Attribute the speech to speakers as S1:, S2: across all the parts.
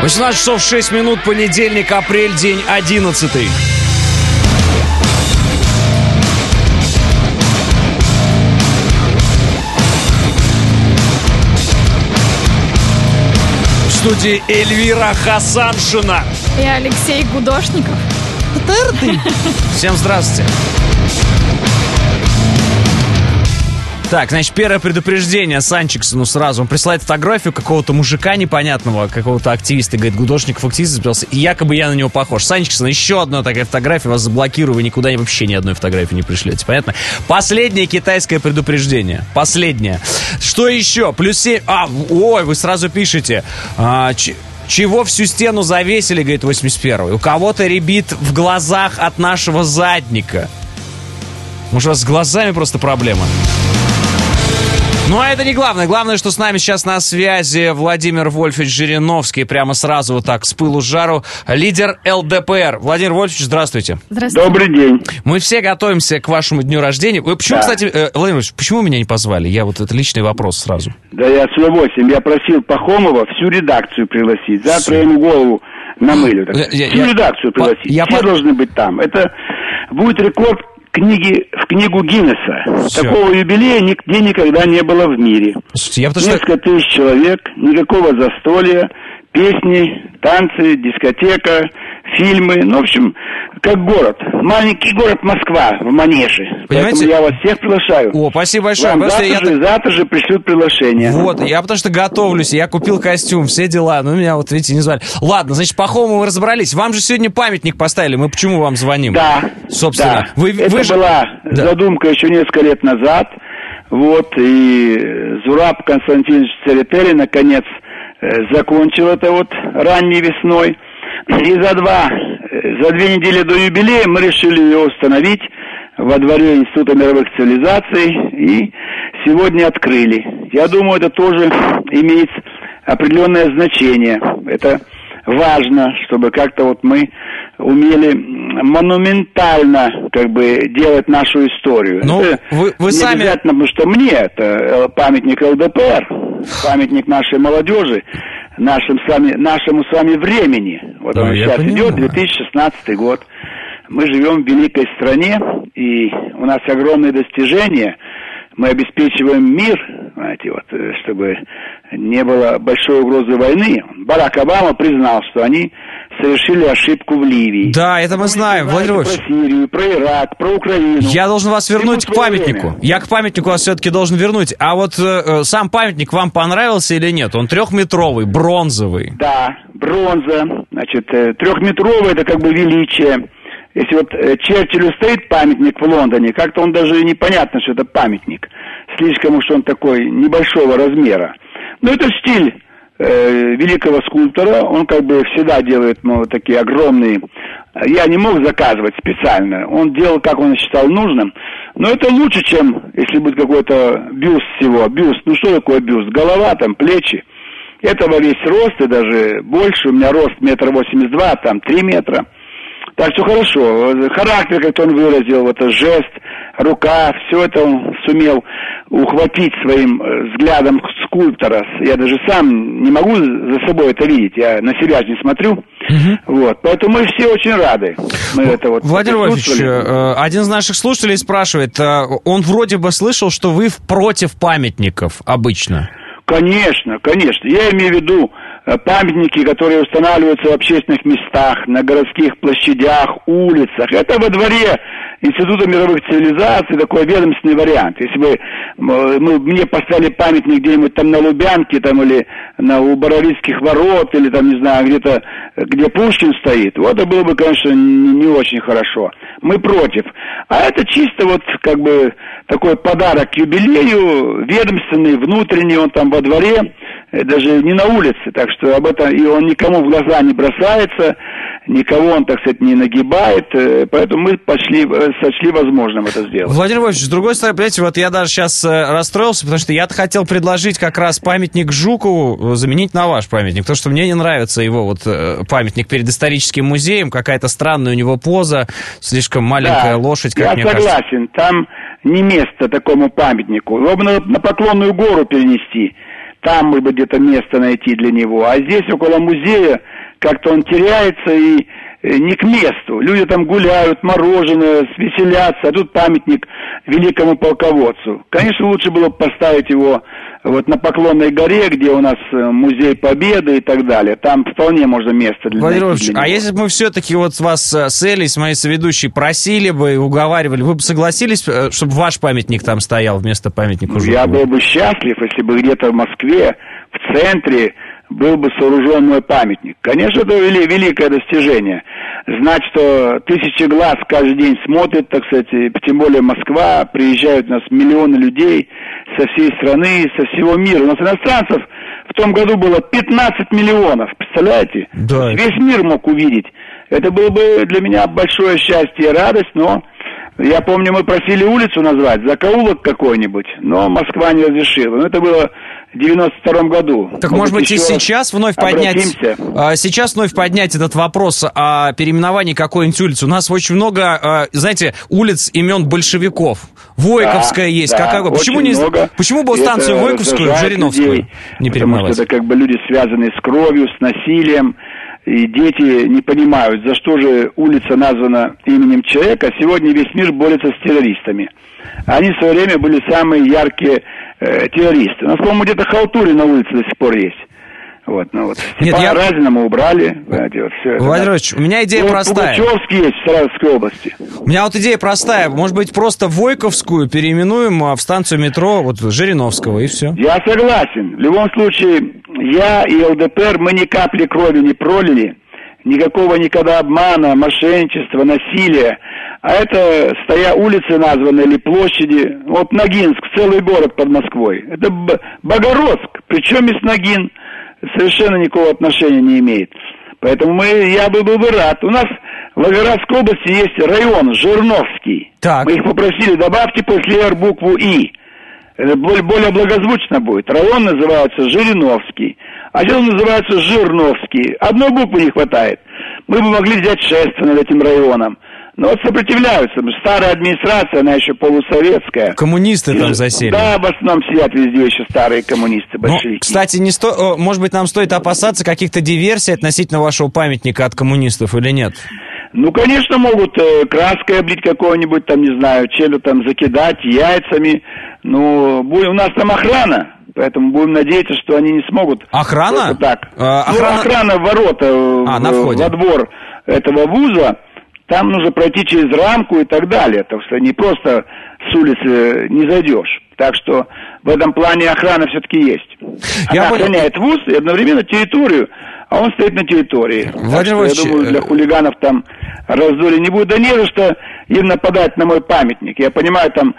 S1: 18 часов 6 минут, понедельник, апрель, день 11. В студии Эльвира Хасаншина
S2: и Алексей Гудошников.
S1: Всем здравствуйте. Так, значит, первое предупреждение Санчиксону сразу. Он присылает фотографию какого-то мужика непонятного, какого-то активиста, говорит, Гудошников активист записался, и якобы я на него похож. Санчиксон, еще одна такая фотография, вас заблокирую, вы никуда вообще ни одной фотографии не пришлете, понятно? Последнее китайское предупреждение. Последнее. Что еще? Плюс 7... Ой, вы сразу пишете... Чего всю стену завесили, говорит 81-й. У кого-то рябит в глазах от нашего задника. Может, у вас с глазами просто проблема? Ну, а это не главное. Главное, что с нами сейчас на связи Владимир Вольфович Жириновский. Прямо сразу вот так, с пылу с жару. Лидер ЛДПР. Владимир Вольфович, здравствуйте.
S2: Здравствуйте.
S3: Добрый день.
S1: Мы все готовимся к вашему дню рождения. Вы почему, кстати, Владимир Вольфович, почему меня не позвали? Это личный вопрос сразу.
S3: Да я с удовольствием. Я просил Пахомова всю редакцию пригласить. Завтра я ему голову намылю. Всю редакцию пригласить. Все должны быть там. Это будет рекорд в книгу Гиннесса.
S1: Все.
S3: Такого юбилея нигде никогда не было в мире.
S1: Слушайте,
S3: Несколько тысяч человек, никакого застолья, песни, танцы, дискотека, фильмы. Ну, в общем, как город. Маленький город Москва в Манеже.
S1: Понимаете?
S3: Поэтому я вас всех приглашаю.
S1: О, спасибо большое.
S3: Вам завтра же пришлют приглашение.
S1: Вот, я потому что готовлюсь, я купил костюм, все дела, но меня вот, видите, не звали. Ладно, значит, Пахомову мы разобрались. Вам же сегодня памятник поставили, мы почему вам звоним?
S3: Да,
S1: собственно.
S3: Да. Это была задумка еще несколько лет назад. Вот, и Зураб Константинович Церетели наконец закончил это вот ранней весной. И за 2 недели до юбилея мы решили ее установить во дворе Института мировых цивилизаций и сегодня открыли. Я думаю, это тоже имеет определенное значение. Это важно, чтобы как-то вот мы умели монументально делать нашу историю.
S1: Ну,
S3: это
S1: вы
S3: не
S1: сами...
S3: обязательно, потому что мне это памятник ЛДПР, памятник нашей молодежи, нашему с вами времени. Вот он сейчас идет, 2016 год. Мы живем в великой стране, и у нас огромные достижения. Мы обеспечиваем мир, знаете, вот, чтобы не было большой угрозы войны. Барак Обама признал, что они совершили ошибку в Ливии.
S1: Да, это мы знаем, Владимир Вольфович.
S3: Про Сирию, про Ирак, про Украину.
S1: Я должен вас вернуть к памятнику. Я к памятнику вас все-таки должен вернуть. А вот сам памятник вам понравился или нет? Он 3-метровый, бронзовый.
S3: Да, бронза. Значит, 3-метровый — это величие. Если вот Черчиллю стоит памятник в Лондоне, как-то он даже непонятно, что это памятник. Слишком уж он такой небольшого размера. Но это стиль великого скульптора. Он всегда делает такие огромные... Я не мог заказывать специально. Он делал, как он считал нужным. Но это лучше, чем если будет какой-то бюст всего. Бюст. Ну что такое бюст? Голова, плечи. Это во весь рост и даже больше. У меня рост 1,82 м, 3 метра. Так что хорошо. Характер, как он выразил, это жест, рука, все это он сумел ухватить своим взглядом скульптора. Я даже сам не могу за собой это видеть. Я на себя же не смотрю. Вот. Поэтому мы все очень рады.
S1: Владимир Вольфович, один из наших слушателей спрашивает, он вроде бы слышал, что вы против памятников обычно.
S3: Конечно, конечно. Я имею в виду памятники, которые устанавливаются в общественных местах, на городских площадях, улицах. Это во дворе Института мировых цивилизаций, такой ведомственный вариант. Если бы мне поставили памятник где-нибудь на Лубянке, или у Боровицких ворот, или не знаю, где-то, где Пушкин стоит, вот это было бы, конечно, не очень хорошо. Мы против. А это чисто такой подарок к юбилею, ведомственный, внутренний, он там во дворе, даже не на улице, так что об этом и он никому в глаза не бросается, никого он, так сказать, не нагибает, поэтому мы сочли возможным это сделать.
S1: Владимир Вольфович, с другой стороны, понимаете, вот я даже сейчас расстроился, потому что я-то хотел предложить как раз памятник Жукову заменить на ваш памятник, потому что мне не нравится его памятник перед историческим музеем, какая-то странная у него поза, слишком маленькая лошадь, как мне кажется.
S3: Я согласен, там не место такому памятнику, его бы на Поклонную гору перенести. там, может быть, где-то место найти для него. А здесь, около музея, как-то он теряется и не к месту. Люди там гуляют, мороженое, веселятся, а тут памятник великому полководцу. Конечно, лучше было бы поставить его вот на Поклонной горе, где у нас музей Победы и так далее. Там вполне можно место для
S1: Владимир Владимирович, а если бы мы все-таки вот с вас с Элей, с моей соведущей, просили бы и уговаривали, вы бы согласились, чтобы ваш памятник там стоял вместо памятника Жукову?
S3: Я был бы счастлив, если бы где-то в Москве, в центре, был бы сооружен мой памятник. Конечно, это великое достижение. Знать, что тысячи глаз каждый день смотрят, так сказать, тем более Москва, приезжают у нас миллионы людей со всей страны, со всего мира. У нас иностранцев в том году было 15 миллионов, представляете?
S1: Да.
S3: Весь мир мог увидеть. Это было бы для меня большое счастье и радость, но я помню, мы просили улицу назвать, закоулок какой-нибудь, но Москва не разрешила. Но это было в 92-м году.
S1: Так, может быть, и сейчас вновь поднять этот вопрос о переименовании какой-нибудь улицы. У нас очень много, знаете, улиц имен большевиков. Войковская есть.
S3: Да,
S1: почему бы станцию Войковскую в Жириновскую не переименовать?
S3: Потому что это как бы люди, связанные с кровью, с насилием. И дети не понимают, за что же улица названа именем человека. Сегодня весь мир борется с террористами. Они в свое время были самые яркие террористы. У нас, по-моему, где-то халтури на улице до сих пор есть. Вот, ну вот. Степана Разина мы убрали. Вот, все это,
S1: Владимир Ильич, у меня идея простая.
S3: Пугачевский есть в Саратовской области.
S1: У меня вот идея простая. Может быть, просто Войковскую переименуем в станцию метро вот Жириновского, и все.
S3: Я согласен. В любом случае, я и ЛДПР, мы ни капли крови не пролили. Никакого никогда обмана, мошенничества, насилия. А это улицы названы или площади. Вот Ногинск, целый город под Москвой. Это Богородск, причем и Ногин. Совершенно никакого отношения не имеет. Поэтому я был бы рад. У нас в Волгоградской области есть район Жирновский.
S1: Так.
S3: Мы их попросили, добавьте после «Р» букву «И». Это более благозвучно будет. Район называется Жириновский. А сейчас он называется Жирновский. Одной буквы не хватает. Мы бы могли взять шествие над этим районом. Но вот сопротивляются. Старая администрация, она еще полусоветская.
S1: Коммунисты там засели.
S3: Да, в основном сидят везде еще старые коммунисты, большевики.
S1: Ну, кстати, может быть, нам стоит опасаться каких-то диверсий относительно вашего памятника от коммунистов или нет?
S3: Ну, конечно, могут краской облить какой-нибудь, там, не знаю, чем-то там закидать, яйцами. Ну, у нас там охрана. Поэтому будем надеяться, что они не смогут.
S1: Охрана?
S3: Так. Охрана ворота во двор этого вуза. Там нужно пройти через рамку и так далее. Так что не просто с улицы не зайдешь. Так что в этом плане охрана все-таки есть. Она охраняет вуз и одновременно территорию, а он стоит на территории.
S1: Владимир
S3: так что, я думаю, для хулиганов там раздолья не будет. Да не за что им нападать на мой памятник. Я понимаю, там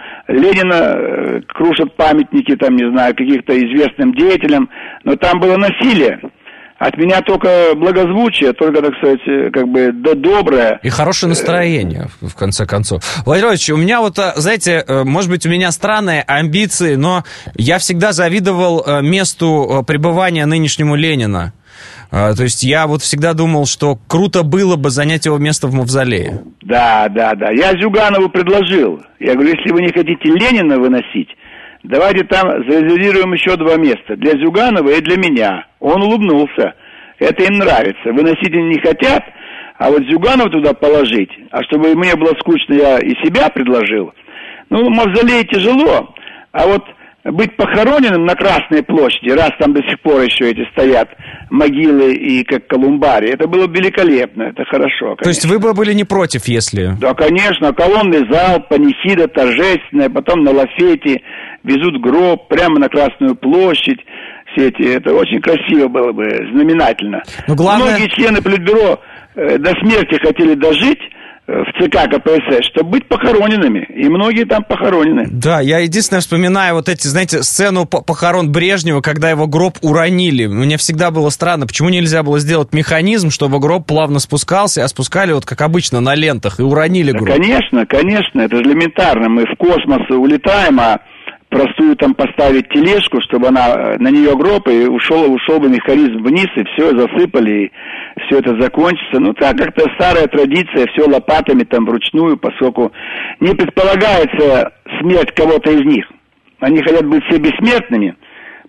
S3: Ленина крушат памятники, там, не знаю, каких-то известным деятелям, но там было насилие. От меня только благозвучие, только, так сказать, как бы доброе.
S1: И хорошее настроение, в конце концов. Владимир Владимирович, у меня вот, знаете, может быть, у меня странные амбиции, но я всегда завидовал месту пребывания нынешнему Ленина. То есть я вот всегда думал, что круто было бы занять его место в мавзолее.
S3: Да. Я Зюганову предложил. Я говорю, если вы не хотите Ленина выносить, давайте там зарезервируем еще 2 места. Для Зюганова и для меня. Он улыбнулся. Это им нравится. Выносить они не хотят, а вот Зюганова туда положить. А чтобы мне было скучно, я и себя предложил. Ну, мавзолей тяжело. А вот быть похороненным на Красной площади, раз там до сих пор еще эти стоят могилы и как колумбарий, это было бы великолепно, это хорошо, конечно.
S1: То есть вы бы были не против, если...
S3: Да, конечно, колонный зал, панихида торжественная, потом на лафете везут гроб прямо на Красную площадь, все эти, это очень красиво было бы, знаменательно.
S1: Но главное...
S3: Многие члены Политбюро до смерти хотели дожить в ЦК КПСС, чтобы быть похороненными. И многие там похоронены.
S1: Да, я единственное вспоминаю вот эти, знаете, сцену похорон Брежнева, когда его гроб уронили. Мне всегда было странно, почему нельзя было сделать механизм, чтобы гроб плавно спускался, а спускали вот как обычно на лентах и уронили гроб.
S3: Да, конечно, это же элементарно. Мы в космос улетаем, а простую там поставить тележку, чтобы она на нее гроб, и ушел бы механизм вниз, и все, засыпали, и все это закончится. Ну, так как-то старая традиция, все лопатами там вручную, поскольку не предполагается смерть кого-то из них. Они хотят быть все бессмертными,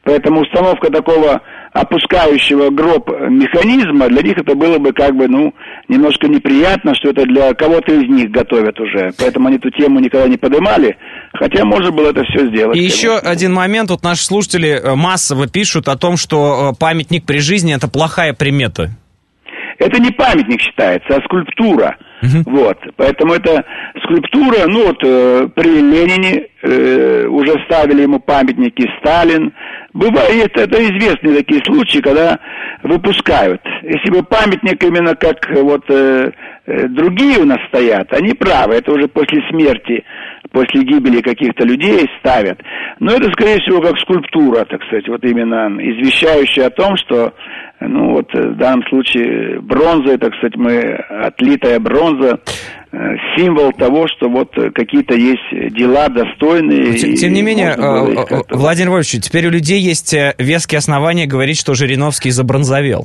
S3: Поэтому установка такого опускающего гроб механизма, для них это было бы как бы, немножко неприятно, что это для кого-то из них готовят уже. Поэтому они эту тему никогда не поднимали, хотя можно было это все сделать.
S1: И еще один момент, вот наши слушатели массово пишут о том, что памятник при жизни — это плохая примета.
S3: Это не памятник считается, а скульптура. Вот, поэтому это скульптура, при Ленине уже ставили ему памятники, Сталин. Бывает, это известные такие случаи, когда выпускают. Если бы памятник именно как другие у нас стоят, они правы, это уже после смерти, после гибели каких-то людей ставят. Но это, скорее всего, как скульптура, так сказать, именно извещающая о том, что, в данном случае бронза, так сказать, отлитая бронза, символ того, что какие-то есть дела достойные.
S1: Тем не менее, Владимир Львович, теперь у людей есть веские основания говорить, что Жириновский забронзовел.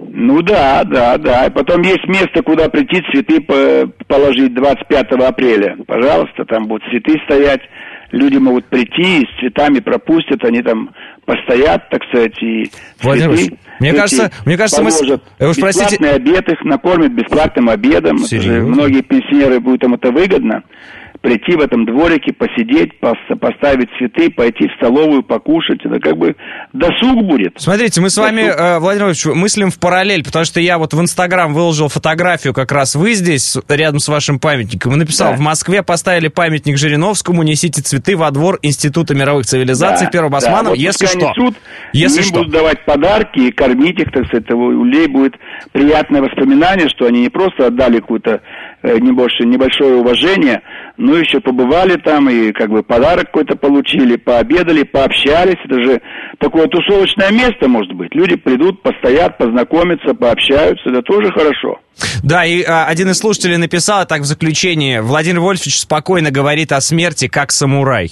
S3: Да. Потом есть место, куда прийти, цветы положить 25 апреля. Пожалуйста, там будут цветы стоять. Люди могут прийти и с цветами пропустят, они там постоят, так сказать, и
S1: Владимир
S3: цветы.
S1: Мне кажется,
S3: положат. Бесплатный обед их накормят бесплатным обедом. Многие пенсионеры будут им это выгодно. Прийти в этом дворике, посидеть, поставить цветы, пойти в столовую, покушать. Это как бы досуг будет.
S1: Смотрите, мы с вами, Владимир Ильич, мыслим в параллель, потому что я в Инстаграм выложил фотографию, как раз вы здесь, рядом с вашим памятником, и написал: в Москве поставили памятник Жириновскому, несите цветы во двор Института мировых цивилизаций Первого Басманова, если что.
S3: Если им будут давать подарки и кормить их, так сказать, у людей будет приятное воспоминание, что они не просто отдали какую-то небольшое уважение, но еще побывали там и как бы подарок какой-то получили, пообедали, пообщались. Это же такое тусовочное место, может быть. Люди придут, постоят, познакомятся, пообщаются. Это тоже хорошо.
S1: Да, и один из слушателей написал так в заключение: Владимир Вольфович спокойно говорит о смерти, как самурай.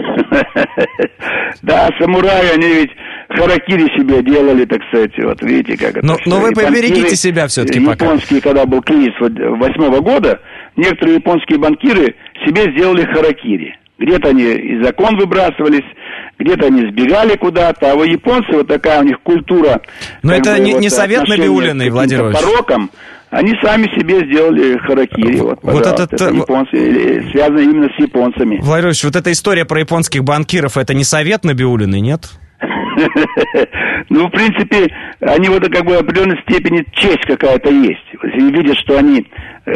S3: Да, самураи, они ведь харакири себе делали, так сказать, видите, как это.
S1: Но вы поберегите себя все-таки пока.
S3: Японские, когда был кризис 2008 года, некоторые японские банкиры себе сделали харакири. Где-то они из окон выбрасывались, где-то они сбегали куда-то, а у японцев такая у них культура.
S1: Но это не совет Набиуллиной, Владимир Ильич.
S3: Пороком. Они сами себе сделали харакири. Это японцы, связано именно с японцами.
S1: Владимир Ильич, эта история про японских банкиров, это не совет Набиуллиной, нет?
S3: В принципе, они в определенной степени честь какая-то есть. Если видят, что они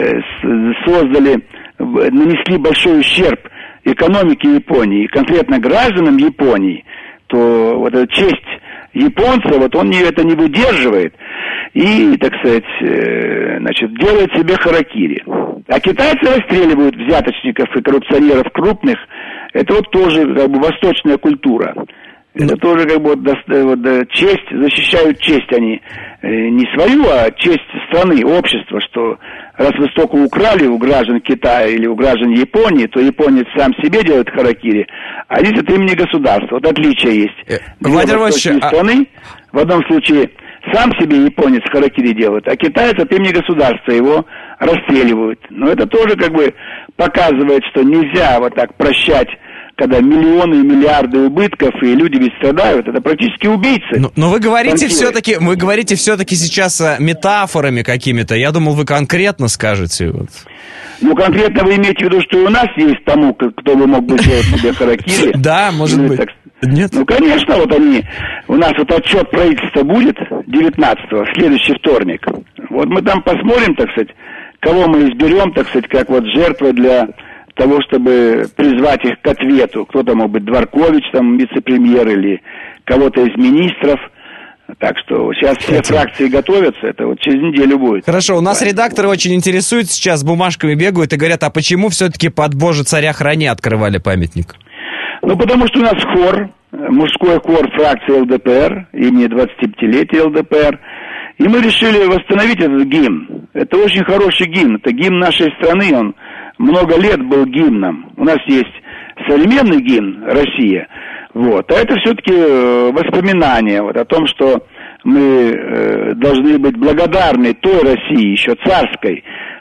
S3: нанесли большой ущерб экономике Японии, конкретно гражданам Японии, то эта честь японца, он это не выдерживает и, так сказать, делает себе харакири. А китайцы расстреливают взяточников и коррупционеров крупных. Это тоже восточная культура. Это тоже честь, защищают честь они, не свою, а честь страны, общества, что раз вы столько украли у граждан Китая или у граждан Японии, то японец сам себе делает харакири, а здесь от имени государства. Отличие есть.
S1: Владимир Владимирович,
S3: страны, в одном случае сам себе японец харакири делает, а китаец от имени государства его расстреливают. Но это тоже показывает, что нельзя так прощать, когда миллионы и миллиарды убытков, и люди ведь страдают, это практически убийцы.
S1: Но вы говорите все-таки сейчас метафорами какими-то. Я думал, вы конкретно скажете.
S3: Конкретно вы имеете в виду, что и у нас есть тому, кто бы мог бы сделать себе харакири?
S1: Да, может быть. Нет?
S3: Конечно, у нас отчет правительства будет 19-го, в следующий вторник. Мы там посмотрим, так сказать, кого мы изберем, так сказать, как жертвы для того, чтобы призвать их к ответу. Кто-то, может быть, Дворкович, вице-премьер, или кого-то из министров. Так что сейчас все фракции готовятся, это через неделю будет.
S1: Хорошо, у нас редакторы очень интересуются сейчас, бумажками бегают и говорят: а почему все-таки под Боже царя храни открывали памятник?
S3: Потому что у нас хор, мужской хор фракции ЛДПР, имени 25-летия ЛДПР, и мы решили восстановить этот гимн. Это очень хороший гимн, это гимн нашей страны, он много лет был гимном. У нас есть современный гимн «Россия», а это все-таки воспоминание о том, что мы должны быть благодарны той России, еще царской,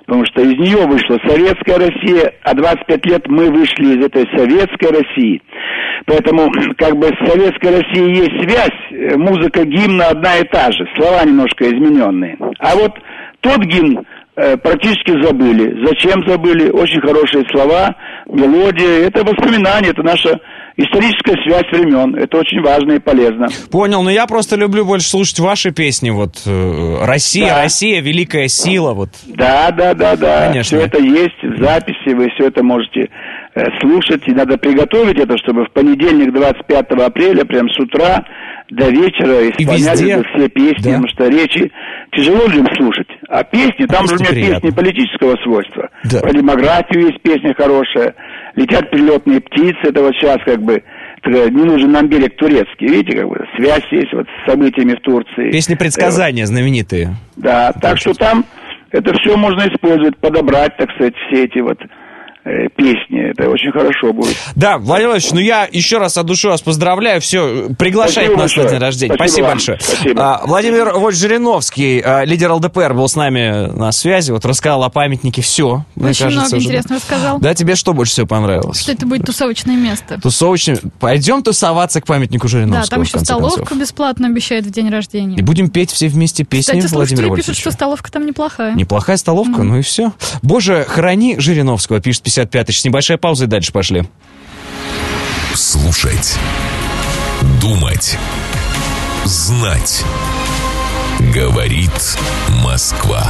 S3: потому что из нее вышла Советская Россия, а 25 лет мы вышли из этой Советской России. Поэтому как бы с Советской Россией есть связь, музыка гимна одна и та же, слова немножко измененные. А вот тот гимн практически забыли. Зачем забыли? Очень хорошие слова, мелодия. Это воспоминание, это наша историческая связь времен. Это очень важно и полезно.
S1: Понял, но я просто люблю больше слушать ваши песни. Вот «Россия, да. Россия, великая сила». Вот.
S3: Да. Конечно. Все это есть в записи, вы все это можете слушать. И надо приготовить это, чтобы в понедельник, 25 апреля, прям с утра до вечера исполняли все песни, да. Потому что речи тяжело людям слушать. А песни, там же у меня песни политического свойства. Да. Про демографию есть песня хорошая. «Летят прилетные птицы», это вот сейчас как бы «Не нужен нам берег турецкий». Видите, как бы связь есть вот с событиями в Турции.
S1: Песни предсказания знаменитые.
S3: Да, так что там это все можно использовать, подобрать, так сказать, все эти вот песни. Это очень хорошо будет.
S1: Да, Владимир Владимирович, ну я еще раз от души вас поздравляю. Все, приглашайте нас на день рождения. Спасибо большое. Спасибо. Владимир Вольфович Жириновский, лидер ЛДПР, был с нами на связи. Вот рассказал о памятнике. Все.
S2: Очень много интересного рассказал.
S1: Да, тебе что больше всего понравилось?
S2: Что это будет тусовочное место.
S1: Тусовочное. Пойдем тусоваться к памятнику Жириновского.
S2: Да, там еще столовку бесплатно обещают в день рождения.
S1: И будем петь все вместе песни Владимира Вольфовича.
S2: Пишут, что столовка там неплохая.
S1: Неплохая столовка? Ну и все. Боже, храни Жириновского, пишет 55-й. Небольшая пауза и дальше пошли.
S4: Слушать. Думать. Знать. Говорит Москва.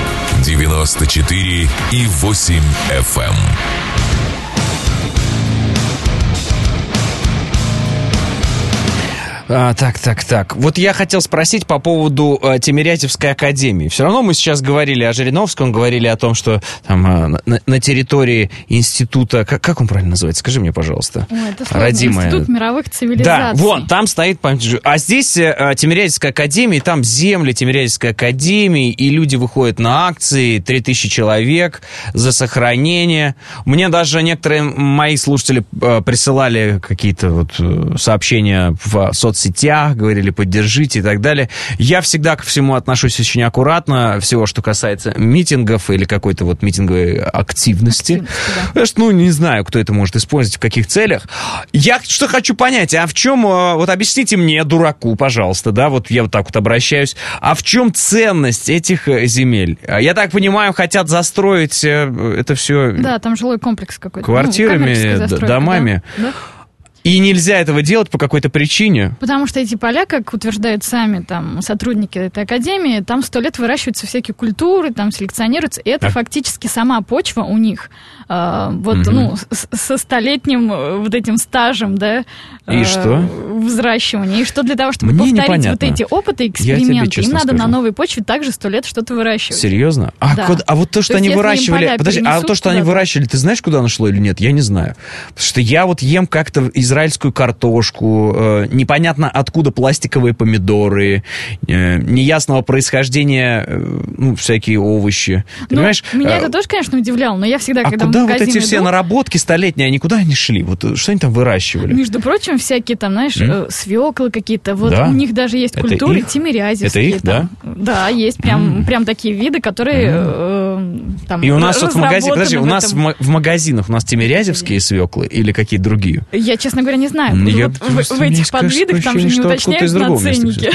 S4: 94,8 FM.
S1: Так. Вот я хотел спросить по поводу Тимирязевской академии. Все равно мы сейчас говорили о Жириновском, говорили о том, что там на территории института... Как он правильно называется? Скажи мне, пожалуйста.
S2: Ой, это сложно. Родимая. Институт мировых цивилизаций.
S1: Да, вон, там стоит памятник. А здесь Тимирязевская академия, там земли Тимирязевской академии, и люди выходят на акции, 3000 человек за сохранение. Мне даже некоторые мои слушатели присылали какие-то вот сообщения в соцсетях, говорили, поддержите и так далее. Я всегда ко всему отношусь очень аккуратно, всего, что касается митингов или какой-то вот митинговой активности. Да. Потому что, не знаю, кто это может использовать, в каких целях. Я что хочу понять, а в чем, вот объясните мне, дураку, пожалуйста, да, вот я вот так вот обращаюсь, а в чем ценность этих земель? Я так понимаю, хотят застроить это все...
S2: Да, там жилой комплекс какой-то.
S1: Квартирами, домами. Да? И нельзя этого делать по какой-то причине? Потому
S2: что эти поля, как утверждают сами там сотрудники этой академии, там 100 лет выращиваются всякие культуры, там селекционируются, и это фактически сама почва у них. Со 100-летним вот этим стажем, да,
S1: и что?
S2: взращивания. И что для того, чтобы повторить вот эти опыты, эксперименты, им надо на новой почве также 100 лет что-то выращивать.
S1: Серьезно?
S2: Да.
S1: А вот то, что они выращивали... Подожди, а то, что они выращивали, ты знаешь, куда оно шло или нет? Я не знаю. Потому что я вот ем как-то израильскую картошку, непонятно откуда пластиковые помидоры, неясного происхождения, всякие овощи. Понимаешь?
S2: Меня это тоже, конечно, удивляло, но я всегда, когда
S1: куда вот эти все наработки столетние, они куда они шли? Вот что они там выращивали?
S2: Между прочим, всякие там, знаешь, свеклы какие-то. Вот у них даже есть культуры тимирязевские.
S1: Это их, да?
S2: Да, есть прям такие виды, которые там
S1: и у нас вот в магазине, подожди, у нас в магазинах у нас тимирязевские свеклы или какие-то другие?
S2: Я, честно говоря, не знаю. В этих подвидах там же не уточняют на ценнике.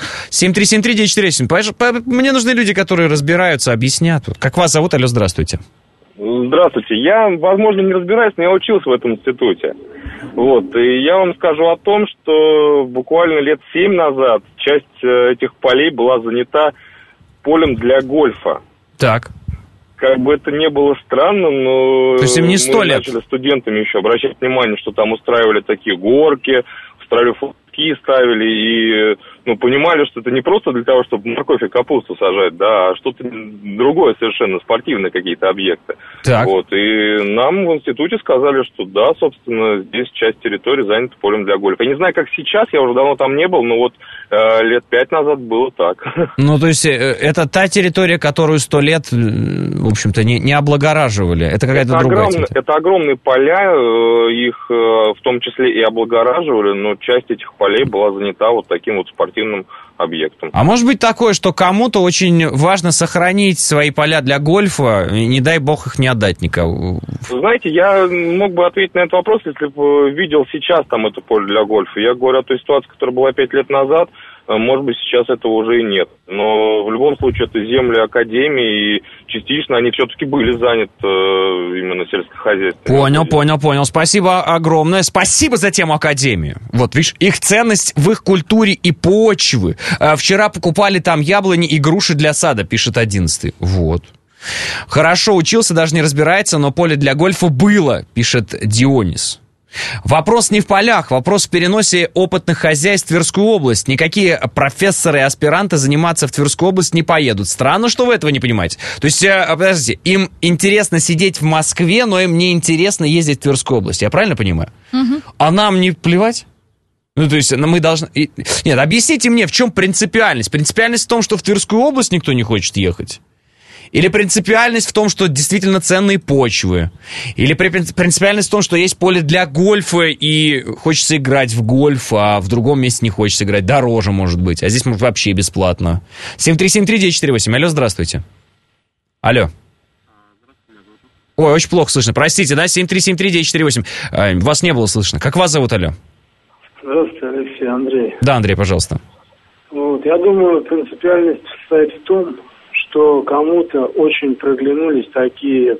S1: 7373948. Мне нужны люди, которые разбираются, объяснят. Как вас зовут? Алло, здравствуйте.
S5: Здравствуйте. Я, возможно, не разбираюсь, но я учился в этом институте. И я вам скажу о том, что буквально лет 7 назад часть этих полей была занята полем для гольфа.
S1: Так.
S5: Как бы это не было странно, но...
S1: То есть им не 100 лет?
S5: Мы начали студентами еще обращать внимание, что там устраивали такие горки, устраивали флажки, ставили и... понимали, что это не просто для того, чтобы морковь и капусту сажать, да, а что-то другое совершенно, спортивные какие-то объекты.
S1: Так.
S5: И нам в институте сказали, что да, собственно, здесь часть территории занята полем для гольфа. Я не знаю, как сейчас, я уже давно там не был, но лет 5 назад было так.
S1: То есть это та территория, которую 100 лет, в общем-то, не облагораживали? Это какая-то другая территория?
S5: Это огромные поля, их в том числе и облагораживали, но часть этих полей была занята вот таким вот спортивным объектом.
S1: А может быть такое, что кому-то очень важно сохранить свои поля для гольфа, и не дай бог их не отдать никому?
S5: Знаете, я мог бы ответить на этот вопрос, если бы видел сейчас там это поле для гольфа. Я говорю о той ситуации, которая была 5 лет назад. Может быть, сейчас этого уже и нет. Но в любом случае это земли академии, и частично они все-таки были заняты именно сельскохозяйством.
S1: Понял. Спасибо огромное. Спасибо за тему академии. Вот, видишь, их ценность в их культуре и почвы. Вчера покупали там яблони и груши для сада, пишет 11-й. Вот. Хорошо учился, даже не разбирается, но поле для гольфа было, пишет Дионис. Вопрос не в полях, вопрос в переносе опытных хозяйств в Тверскую область. Никакие профессоры и аспиранты заниматься в Тверскую область не поедут. Странно, что вы этого не понимаете. То есть, подождите, им интересно сидеть в Москве, но им не интересно ездить в Тверскую область. Я правильно понимаю? Угу. А нам не плевать? Ну, то есть, мы должны... Нет, объясните мне, в чем принципиальность? Принципиальность в том, что в Тверскую область никто не хочет ехать? Или принципиальность в том, что действительно ценные почвы? Или принципиальность в том, что есть поле для гольфа и хочется играть в гольф, а в другом месте не хочется играть? Дороже, может быть. А здесь вообще бесплатно. 7373948. Алло, здравствуйте. Алло. Ой, очень плохо слышно. Простите, да? 7373948. Вас не было слышно. Как вас зовут, алло?
S6: Здравствуйте, Алексей, Андрей.
S1: Да, Андрей, пожалуйста.
S6: Вот, я думаю, принципиальность состоит в том, что кому-то очень приглянулись такие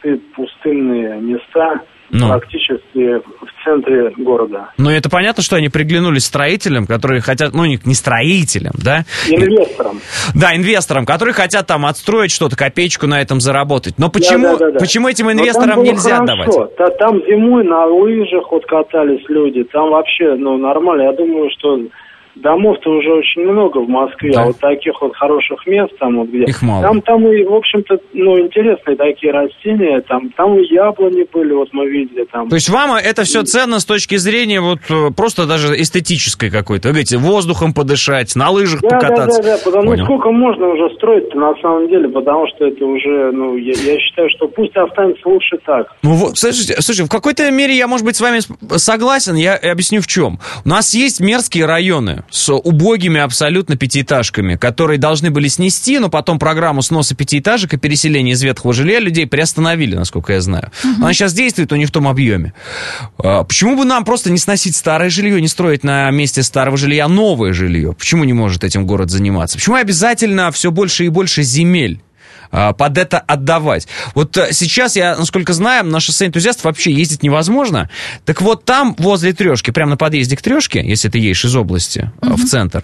S6: пустынные места, практически в центре города.
S1: Ну, это понятно, что они приглянулись строителям, которые хотят, ну, не строителям, да?
S6: Инвесторам.
S1: Да, инвесторам, которые хотят там отстроить что-то, копеечку на этом заработать. Но почему, почему этим инвесторам нельзя отдавать?
S6: Там зимой на лыжах вот катались люди, там вообще, нормально. Я думаю, что домов-то уже очень много в Москве, да. А вот таких вот хороших мест, там вот где...
S1: Их мало.
S6: Там и, в общем-то, интересные такие растения, там и яблони были, вот мы видели там.
S1: То есть вам это все ценно с точки зрения вот просто даже эстетической какой-то, вы говорите, воздухом подышать, на лыжах покататься.
S6: Да, потому сколько можно уже строить-то на самом деле, потому что это уже, я считаю, что пусть останется лучше так.
S1: Ну вот, слушай, в какой-то мере я, может быть, с вами согласен, я объясню в чем. У нас есть мерзкие районы, с убогими абсолютно пятиэтажками, которые должны были снести, но потом программу сноса пятиэтажек и переселения из ветхого жилья людей приостановили, насколько я знаю. Она сейчас действует, но не в том объеме. Почему бы нам просто не сносить старое жилье, не строить на месте старого жилья новое жилье? Почему не может этим город заниматься? Почему обязательно все больше и больше земель под это отдавать? Вот сейчас, я, насколько знаю, на шоссе Энтузиастов вообще ездить невозможно. Так вот там, возле Трешки, прямо на подъезде к Трешке, если ты едешь из области в центр,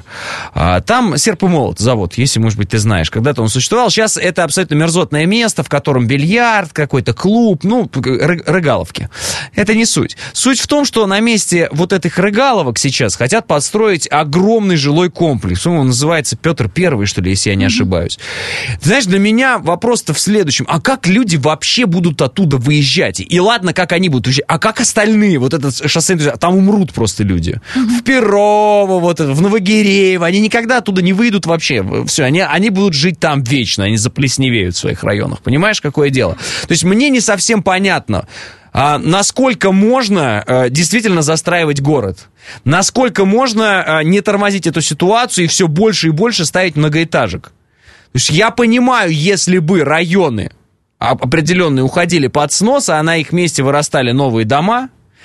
S1: там Серп и Молот завод, если, может быть, ты знаешь. Когда-то он существовал. Сейчас это абсолютно мерзотное место, в котором бильярд, какой-то клуб, рыгаловки. Это не суть. Суть в том, что на месте вот этих рыгаловок сейчас хотят построить огромный жилой комплекс. Он называется Петр Первый, что ли, если я не ошибаюсь. Ты знаешь, для меня вопрос-то в следующем. А как люди вообще будут оттуда выезжать? И ладно, как они будут выезжать. А как остальные? Вот этот шоссе, там умрут просто люди. В Перово, в Новогиреево. Они никогда оттуда не выйдут вообще. Все, они будут жить там вечно. Они заплесневеют в своих районах. Понимаешь, какое дело? То есть мне не совсем понятно, насколько можно действительно застраивать город. Насколько можно не тормозить эту ситуацию и все больше и больше ставить многоэтажек. То есть я понимаю, если бы районы определенные уходили под снос, а на их месте вырастали новые дома,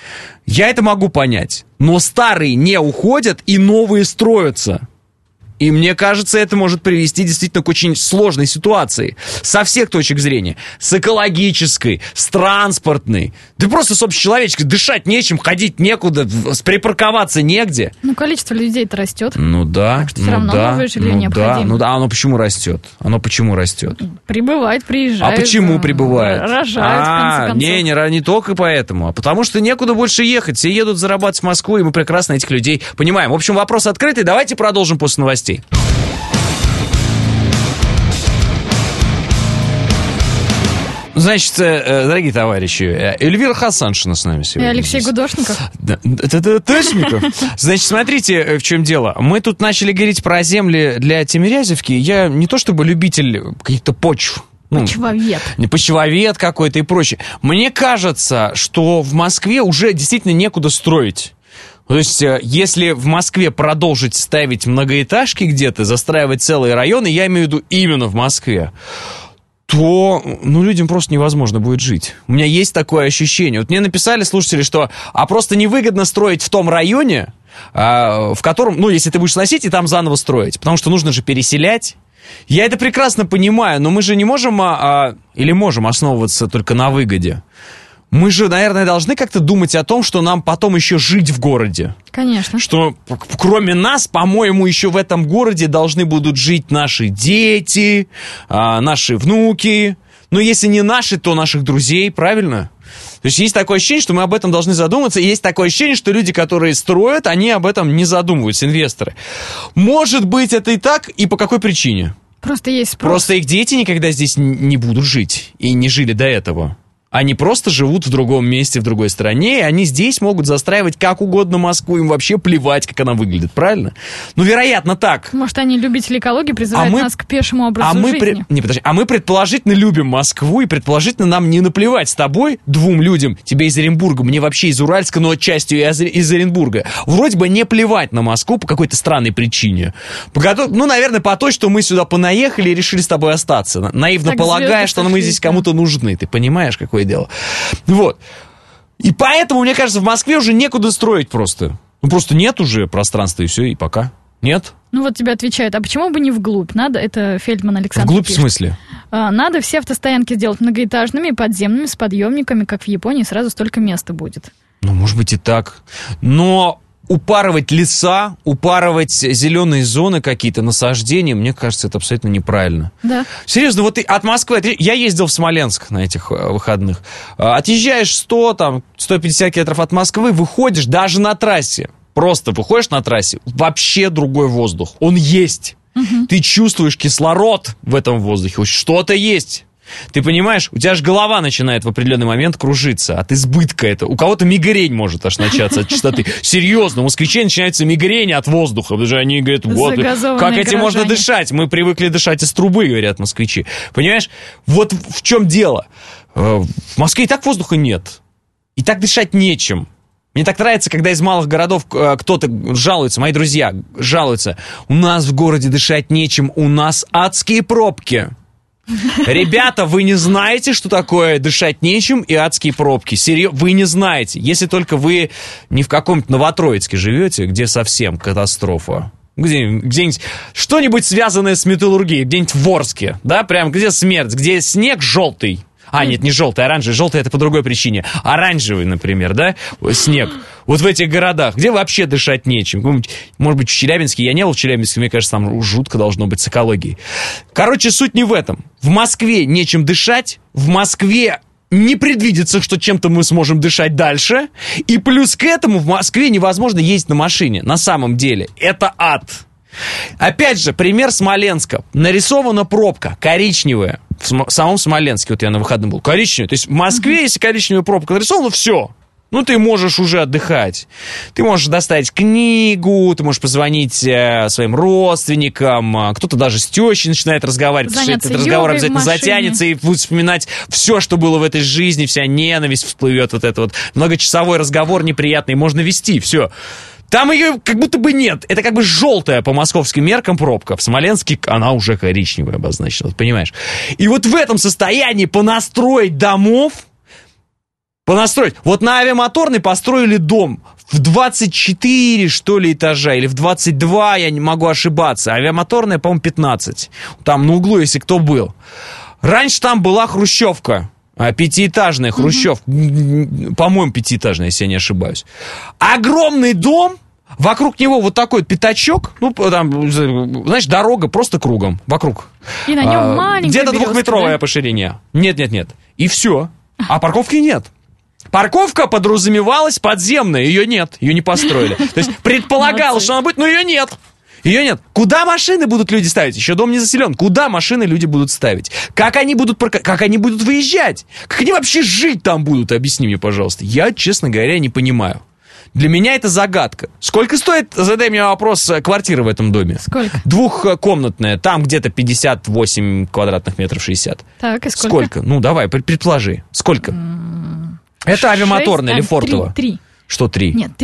S1: я это могу понять. Но старые не уходят и новые строятся. И мне кажется, это может привести действительно к очень сложной ситуации. Со всех точек зрения. С экологической, с транспортной. Да просто с общечеловеческой. Дышать нечем, ходить некуда, припарковаться негде.
S2: Количество людей-то растет.
S1: Да.
S2: Так что все равно новое жилье необходимо.
S1: Оно почему растет?
S2: Прибывает, приезжает.
S1: А почему прибывает?
S2: Рожают, в конце концов.
S1: Не только поэтому. А потому что некуда больше ехать. Все едут зарабатывать в Москву, и мы прекрасно этих людей понимаем. В общем, вопрос открытый. Давайте продолжим после новостей. Значит, дорогие товарищи, Эльвира Хасаншина с нами сегодня.
S2: И Алексей Гудошников.
S1: Это Точников. Значит, смотрите, в чем дело. Мы тут начали говорить про земли для Тимирязевки. Я не то чтобы любитель каких-то почв. Почвовед какой-то и прочее. Мне кажется, что в Москве уже действительно некуда строить. То есть, если в Москве продолжить ставить многоэтажки где-то, застраивать целые районы, я имею в виду именно в Москве, то, людям просто невозможно будет жить. У меня есть такое ощущение. Вот мне написали слушатели, что просто невыгодно строить в том районе, в котором, если ты будешь сносить и там заново строить, потому что нужно же переселять. Я это прекрасно понимаю, но мы же не можем, или можем основываться только на выгоде. Мы же, наверное, должны как-то думать о том, что нам потом еще жить в городе.
S2: Конечно.
S1: Что кроме нас, по-моему, еще в этом городе должны будут жить наши дети, наши внуки. Но если не наши, то наших друзей, правильно? То есть есть такое ощущение, что мы об этом должны задуматься, и есть такое ощущение, что люди, которые строят, они об этом не задумываются, инвесторы. Может быть, это и так, и по какой причине?
S2: Просто есть спрос.
S1: Просто их дети никогда здесь не будут жить, и не жили до этого. Они просто живут в другом месте, в другой стране, и они здесь могут застраивать как угодно Москву, им вообще плевать, как она выглядит, правильно? Вероятно, так.
S2: Может, они любители экологии призывают нас к пешему образу жизни?
S1: Мы предположительно любим Москву, и предположительно нам не наплевать с тобой, двум людям, тебе из Оренбурга, мне вообще из Уральска, но частью из Оренбурга. Вроде бы не плевать на Москву по какой-то странной причине. Наверное, по той, что мы сюда понаехали и решили с тобой остаться, наивно
S2: так
S1: полагая, что мы здесь кому-то нужны. Ты понимаешь, какое дело? Вот. И поэтому, мне кажется, в Москве уже некуда строить просто. Просто нет уже пространства, и все, и пока. Нет?
S2: Тебе отвечают, а почему бы не вглубь? Надо, это Фельдман Александр
S1: Вглубь
S2: пишет.
S1: В смысле?
S2: Надо все автостоянки сделать многоэтажными, подземными, с подъемниками, как в Японии, сразу столько места будет.
S1: Может быть и так. Но упарывать леса, упарывать зеленые зоны какие-то, насаждения, мне кажется, это абсолютно неправильно.
S2: Да.
S1: Серьезно, вот от Москвы... Я ездил в Смоленск на этих выходных. Отъезжаешь 100-150 километров от Москвы, выходишь даже на трассе. Просто выходишь на трассе, вообще другой воздух. Он есть. Угу. Ты чувствуешь кислород в этом воздухе. Что-то есть. Ты понимаешь, у тебя же голова начинает в определенный момент кружиться от избытка этого. У кого-то мигрень может аж начаться от частоты. Серьезно, у москвичей начинается мигрень от воздуха. Потому что они говорят, как этим можно дышать? Мы привыкли дышать из трубы, говорят москвичи. Понимаешь? Вот в чем дело. В Москве и так воздуха нет. И так дышать нечем. Мне так нравится, когда из малых городов кто-то жалуется, мои друзья жалуются. У нас в городе дышать нечем, у нас адские пробки. Ребята, вы не знаете, что такое дышать нечем и адские пробки. Вы не знаете. Если только вы не в каком-то Новотроицке живете, где совсем катастрофа. Где-нибудь что-нибудь связанное с металлургией, где-нибудь в Орске, да, прям где смерть, где снег желтый. Нет, не желтый, оранжевый. Желтый — это по другой причине. Оранжевый, например, да, снег. Вот в этих городах, где вообще дышать нечем. Может быть, в Челябинске. Я не был в Челябинске, мне кажется, там жутко должно быть с экологией. Короче, суть не в этом. В Москве нечем дышать. В Москве не предвидится, что чем-то мы сможем дышать дальше. И плюс к этому в Москве невозможно ездить на машине. На самом деле. Это ад. Опять же, пример Смоленска. Нарисована пробка коричневая. В самом Смоленске, вот я на выходном был, коричневая. То есть в Москве, если коричневая пробка нарисована, все. Ты можешь уже отдыхать. Ты можешь достать книгу, ты можешь позвонить своим родственникам, кто-то даже с тещей начинает разговаривать, потому что этот разговор обязательно затянется, и будет вспоминать все, что было в этой жизни, вся ненависть всплывет, вот это вот многочасовой разговор неприятный, можно вести, все. Там ее как будто бы нет. Это как бы желтая по московским меркам пробка. В Смоленске она уже коричневая обозначена, понимаешь? И вот в этом состоянии понастроить домов, вот на Авиамоторной построили дом в 24, что ли, этажа, или в 22, я не могу ошибаться. Авиамоторная, по-моему, 15. Там на углу, если кто был. Раньше там была хрущевка. Пятиэтажная хрущевка, по-моему, пятиэтажная, если я не ошибаюсь. Огромный дом, вокруг него вот такой пятачок, там, знаешь, дорога просто кругом, вокруг.
S2: И на нем маленькая
S1: где-то двухметровая по ширине. Нет. И все. А парковки нет. Парковка подразумевалась подземная, ее нет, ее не построили. То есть предполагалось, что она будет, но ее нет. Ее нет. Куда машины будут люди ставить? Еще дом не заселен. Куда машины люди будут ставить? Как они будут выезжать? Как они вообще жить там будут? Объясни мне, пожалуйста. Я, честно говоря, не понимаю. Для меня это загадка. Сколько стоит, задай мне вопрос, квартира в этом доме?
S2: Сколько?
S1: Двухкомнатная. Там где-то 58 квадратных метров, 60.
S2: Так, и сколько?
S1: Давай, предположи. Сколько? Это Авиамоторная или Фортово?
S2: 3.
S1: Что 3?
S2: Нет, 3.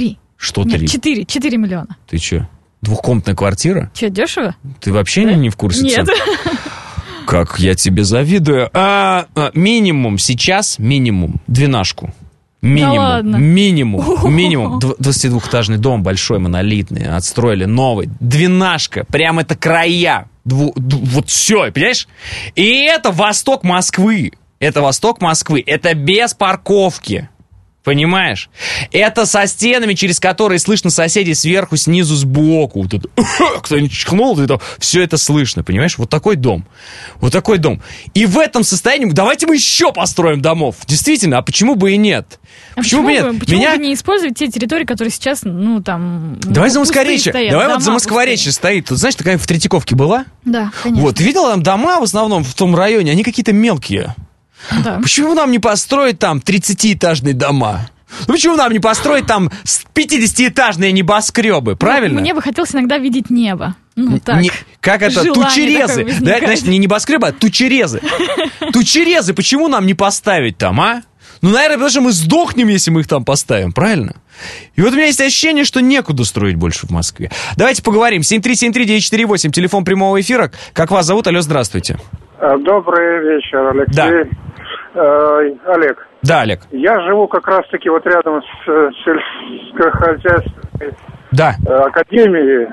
S1: Что
S2: Нет,
S1: 3?
S2: 4 миллиона.
S1: Ты что, двухкомнатная квартира?
S2: Че, дешево?
S1: Ты вообще не в курсе цен?
S2: Нет.
S1: Как я тебе завидую. Минимум сейчас, двенашку. Минимум,
S2: да ладно?
S1: минимум. 22-этажный дом большой, монолитный, отстроили новый. Двенашка, прям это края. Вот все, понимаешь? И это восток Москвы. Это без парковки. Понимаешь? Это со стенами, через которые слышно соседей сверху, снизу, сбоку. Вот это, кто-нибудь чихнул, все это слышно, понимаешь? Вот такой дом. И в этом состоянии давайте мы еще построим домов. Действительно, а почему бы и нет?
S2: Почему бы не использовать те территории, которые сейчас, там...
S1: Давай за Москворечье стоит. Тут, знаешь, такая в Третьяковке была?
S2: Да, конечно.
S1: Вот, видела там дома в основном в том районе, они какие-то мелкие.
S2: Да.
S1: Почему нам не построить там 30-этажные дома? Почему нам не построить там 50-этажные небоскребы, правильно?
S2: Мне бы хотелось иногда видеть небо. Так.
S1: Как это? Тучерезы. Да, значит, не небоскребы, а тучерезы. Тучерезы почему нам не поставить там, а? Наверное, потому что мы сдохнем, если мы их там поставим, правильно? И вот у меня есть ощущение, что некуда строить больше в Москве. Давайте поговорим. 7373948, телефон прямого эфира. Как вас зовут? Алло, здравствуйте.
S7: Добрый вечер, Алексей.
S1: Да.
S7: Олег.
S1: Да, Олег.
S7: Я живу как раз-таки вот рядом с сельскохозяйственной академией.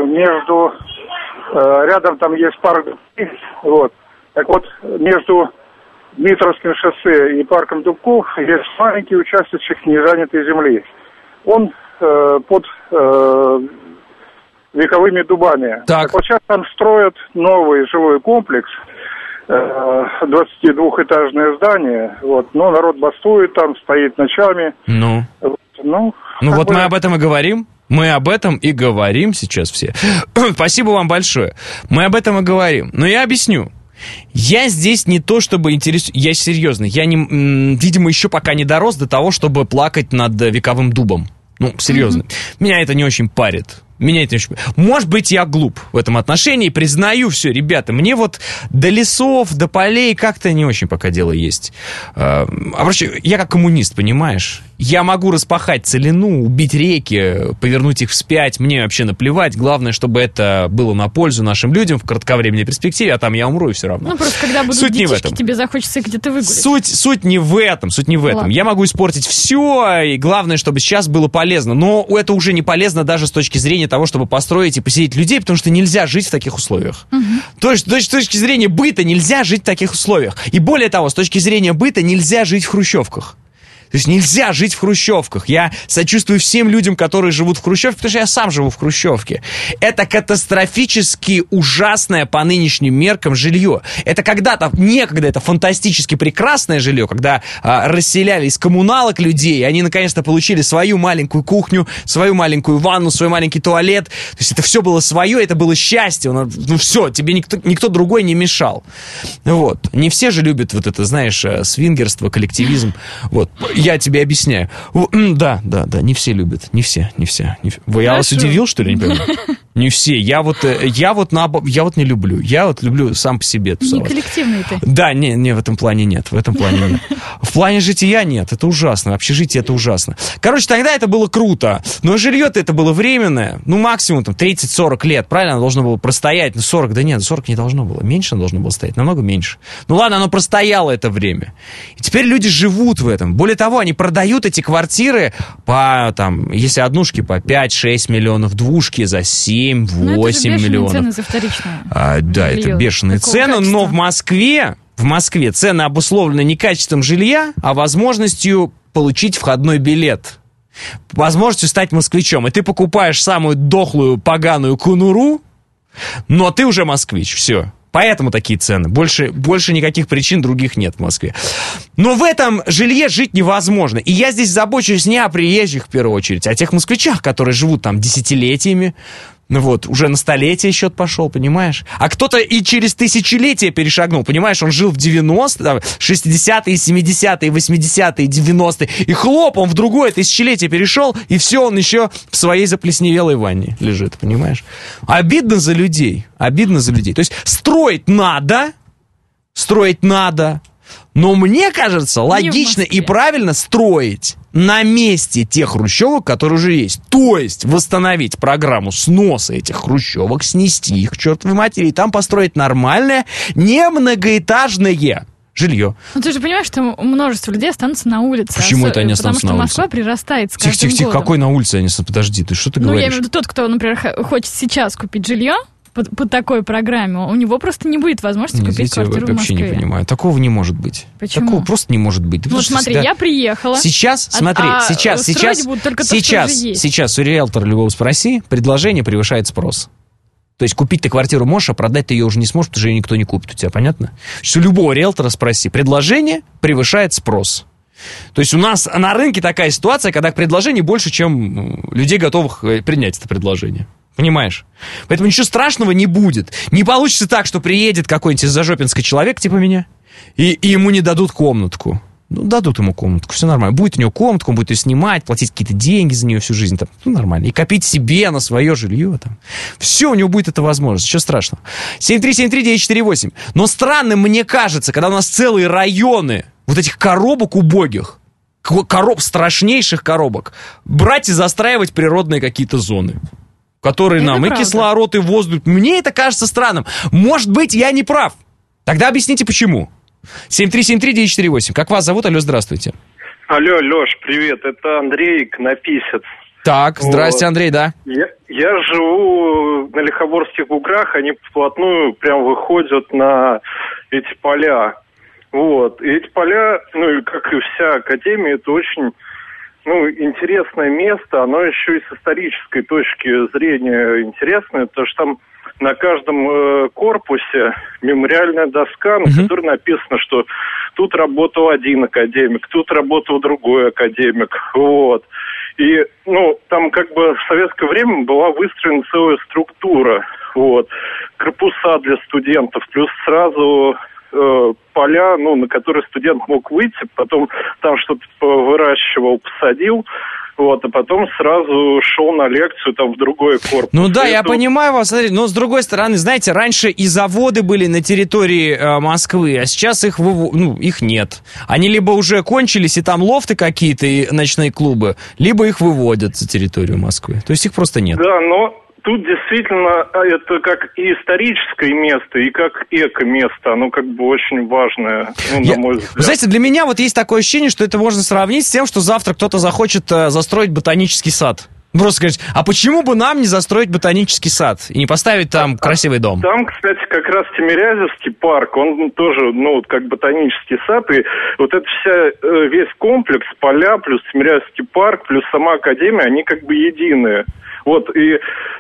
S7: Рядом там есть парк. Вот. Так вот, между Дмитровским шоссе и парком Дубков есть маленький участочек незанятой земли. Он под вековыми дубами. Так вот сейчас там строят новый жилой комплекс, 22-этажное здание, но народ бастует там, стоит ночами. Вот мы об этом и говорим. Мы об этом и говорим сейчас все.
S1: Спасибо вам большое. Мы об этом и говорим. Но я объясню. Я здесь не то, чтобы интересуюсь... Я серьезно. Я, видимо, еще пока не дорос до того, чтобы плакать над вековым дубом. Серьезно. Меня это не очень парит. Может быть, я глуп в этом отношении, признаю все, ребята, мне вот до лесов, до полей как-то не очень пока дело есть. Я как коммунист, понимаешь? Я могу распахать целину, убить реки, повернуть их вспять, мне вообще наплевать. Главное, чтобы это было на пользу нашим людям в кратковременной перспективе, а там я умру и все равно.
S2: Просто когда будут детишки, тебе захочется где-то выгулять.
S1: Суть не в этом. Ладно. Я могу испортить все, и главное, чтобы сейчас было полезно. Но это уже не полезно даже с точки зрения того, чтобы построить и поселить людей, потому что нельзя жить в таких условиях. То есть с точки зрения быта нельзя жить в таких условиях. И более того, с точки зрения быта нельзя жить в хрущевках. То есть нельзя жить в хрущевках. Я сочувствую всем людям, которые живут в хрущевке, потому что я сам живу в хрущевке. Это катастрофически ужасное по нынешним меркам жилье. Это некогда это фантастически прекрасное жилье, когда расселяли из коммуналок людей, они наконец-то получили свою маленькую кухню, свою маленькую ванну, свой маленький туалет. То есть это все было свое, это было счастье. Все, тебе никто другой не мешал. Не все же любят вот это, знаешь, свингерство, коллективизм. Я тебе объясняю. Да, не все любят. Не все. Я вас удивил, что ли? Не понимаю. Не все. Я вот не люблю. Я вот люблю сам по себе тусовать.
S2: Не коллективный ты.
S1: Да, не, в этом плане нет. В плане жития нет. Это ужасно. Общежитие это ужасно. Короче, тогда это было круто. Но жилье-то это было временное. Максимум 30-40 лет. Правильно? Оно должно было простоять. 40, да нет, 40 не должно было. Меньше оно должно было стоять. Намного меньше. Ладно, оно простояло это время. И теперь люди живут в этом. Более того, они продают эти квартиры если однушки по 5-6 миллионов, двушки за 7-8 миллионов.
S2: Цены за вторичное.
S1: Да, это бешеные цены, качества. Но в Москве цены обусловлены не качеством жилья, а возможностью получить входной билет. Возможностью стать москвичом. И ты покупаешь самую дохлую, поганую конуру, но ты уже москвич, все. Поэтому такие цены. Больше никаких причин других нет в Москве. Но в этом жилье жить невозможно. И я здесь забочусь не о приезжих в первую очередь, а о тех москвичах, которые живут там десятилетиями. Уже на столетие счет пошел, понимаешь? А кто-то и через тысячелетие перешагнул, понимаешь? Он жил в 90-е, 60-е, 70-е, 80-е, 90-е. И хлоп, он в другое тысячелетие перешел, и все, он еще в своей заплесневелой ванне лежит, понимаешь? Обидно за людей. То есть строить надо, Но мне кажется, логично и правильно строить на месте тех хрущевок, которые уже есть. То есть восстановить программу сноса этих хрущевок, снести их к чертовой матери, и там построить нормальное, не многоэтажное жилье.
S2: Ну ты же понимаешь, что множество людей останутся на улице.
S1: Почему это они останутся на улице?
S2: Потому что Москва прирастает с каждым годом.
S1: Тихо, какой на улице они? Подожди, ты что ты говоришь?
S2: Я имею в виду тот, кто, например, хочет сейчас купить жилье, по такой программе, у него просто не будет возможности купить квартиру в Москве.
S1: Я вообще не понимаю. Такого не может быть.
S2: Почему?
S1: Такого просто не может быть.
S2: Ну, смотри, я приехала.
S1: Сейчас, смотри, сейчас у риэлтора любого спроси, предложение превышает спрос. То есть купить ты квартиру можешь, а продать ты ее уже не сможешь, потому что ее никто не купит у тебя, понятно? Что у любого риэлтора спроси, предложение превышает спрос. То есть у нас на рынке такая ситуация, когда предложений больше, чем людей, готовых принять это предложение. Понимаешь? Поэтому ничего страшного не будет. Не получится так, что приедет какой-нибудь из зажопинский человек, типа меня, и ему не дадут комнатку. Ну, дадут ему комнатку, все нормально. Будет у него комнатка, он будет ее снимать, платить какие-то деньги за нее всю жизнь. Там, ну, нормально. И копить себе на свое жилье. Там. Все, у него будет эта возможность. Ничего страшного. 7373948. Но странным мне кажется, когда у нас целые районы вот этих коробок убогих, страшнейших коробок, брать и застраивать природные какие-то зоны, которые это нам правда. И кислород, и воздух. Мне это кажется странным. Может быть, я не прав. Тогда объясните, почему. 7373948. Как вас зовут? Алло, здравствуйте.
S8: Алло, Леш, привет. Это Андрей Конописец.
S1: Так, здрасте, Андрей, да.
S8: Я живу на Лихоборских буграх. Они вплотную прям выходят на эти поля. Вот. И эти поля, ну, как и вся академия, это очень... интересное место, оно еще и с исторической точки зрения интересное, потому что там на каждом корпусе мемориальная доска, на которой написано, что тут работал один академик, тут работал другой академик, вот. И, там как бы в советское время была выстроена целая структура, вот, корпуса для студентов, плюс сразу... поля, на которые студент мог выйти, потом там что-то выращивал, посадил, вот, а потом сразу шел на лекцию там в другой корпус.
S1: Ну да, я понимаю вас, смотрите, но с другой стороны, знаете, раньше и заводы были на территории Москвы, а сейчас их нет. Они либо уже кончились, и там лофты какие-то, и ночные клубы, либо их выводят за территорию Москвы. То есть их просто нет.
S8: Да, но... Тут действительно это как и историческое место, и как эко-место. Оно как бы очень важное, на мой взгляд.
S1: Вы знаете, для меня вот есть такое ощущение, что это можно сравнить с тем, что завтра кто-то захочет застроить ботанический сад. Просто сказать, а почему бы нам не застроить ботанический сад и не поставить там красивый дом?
S8: Там, кстати, как раз Тимирязевский парк, он тоже, как ботанический сад, и вот это весь комплекс, поля, плюс Тимирязевский парк, плюс сама академия, они как бы единые. Вот, и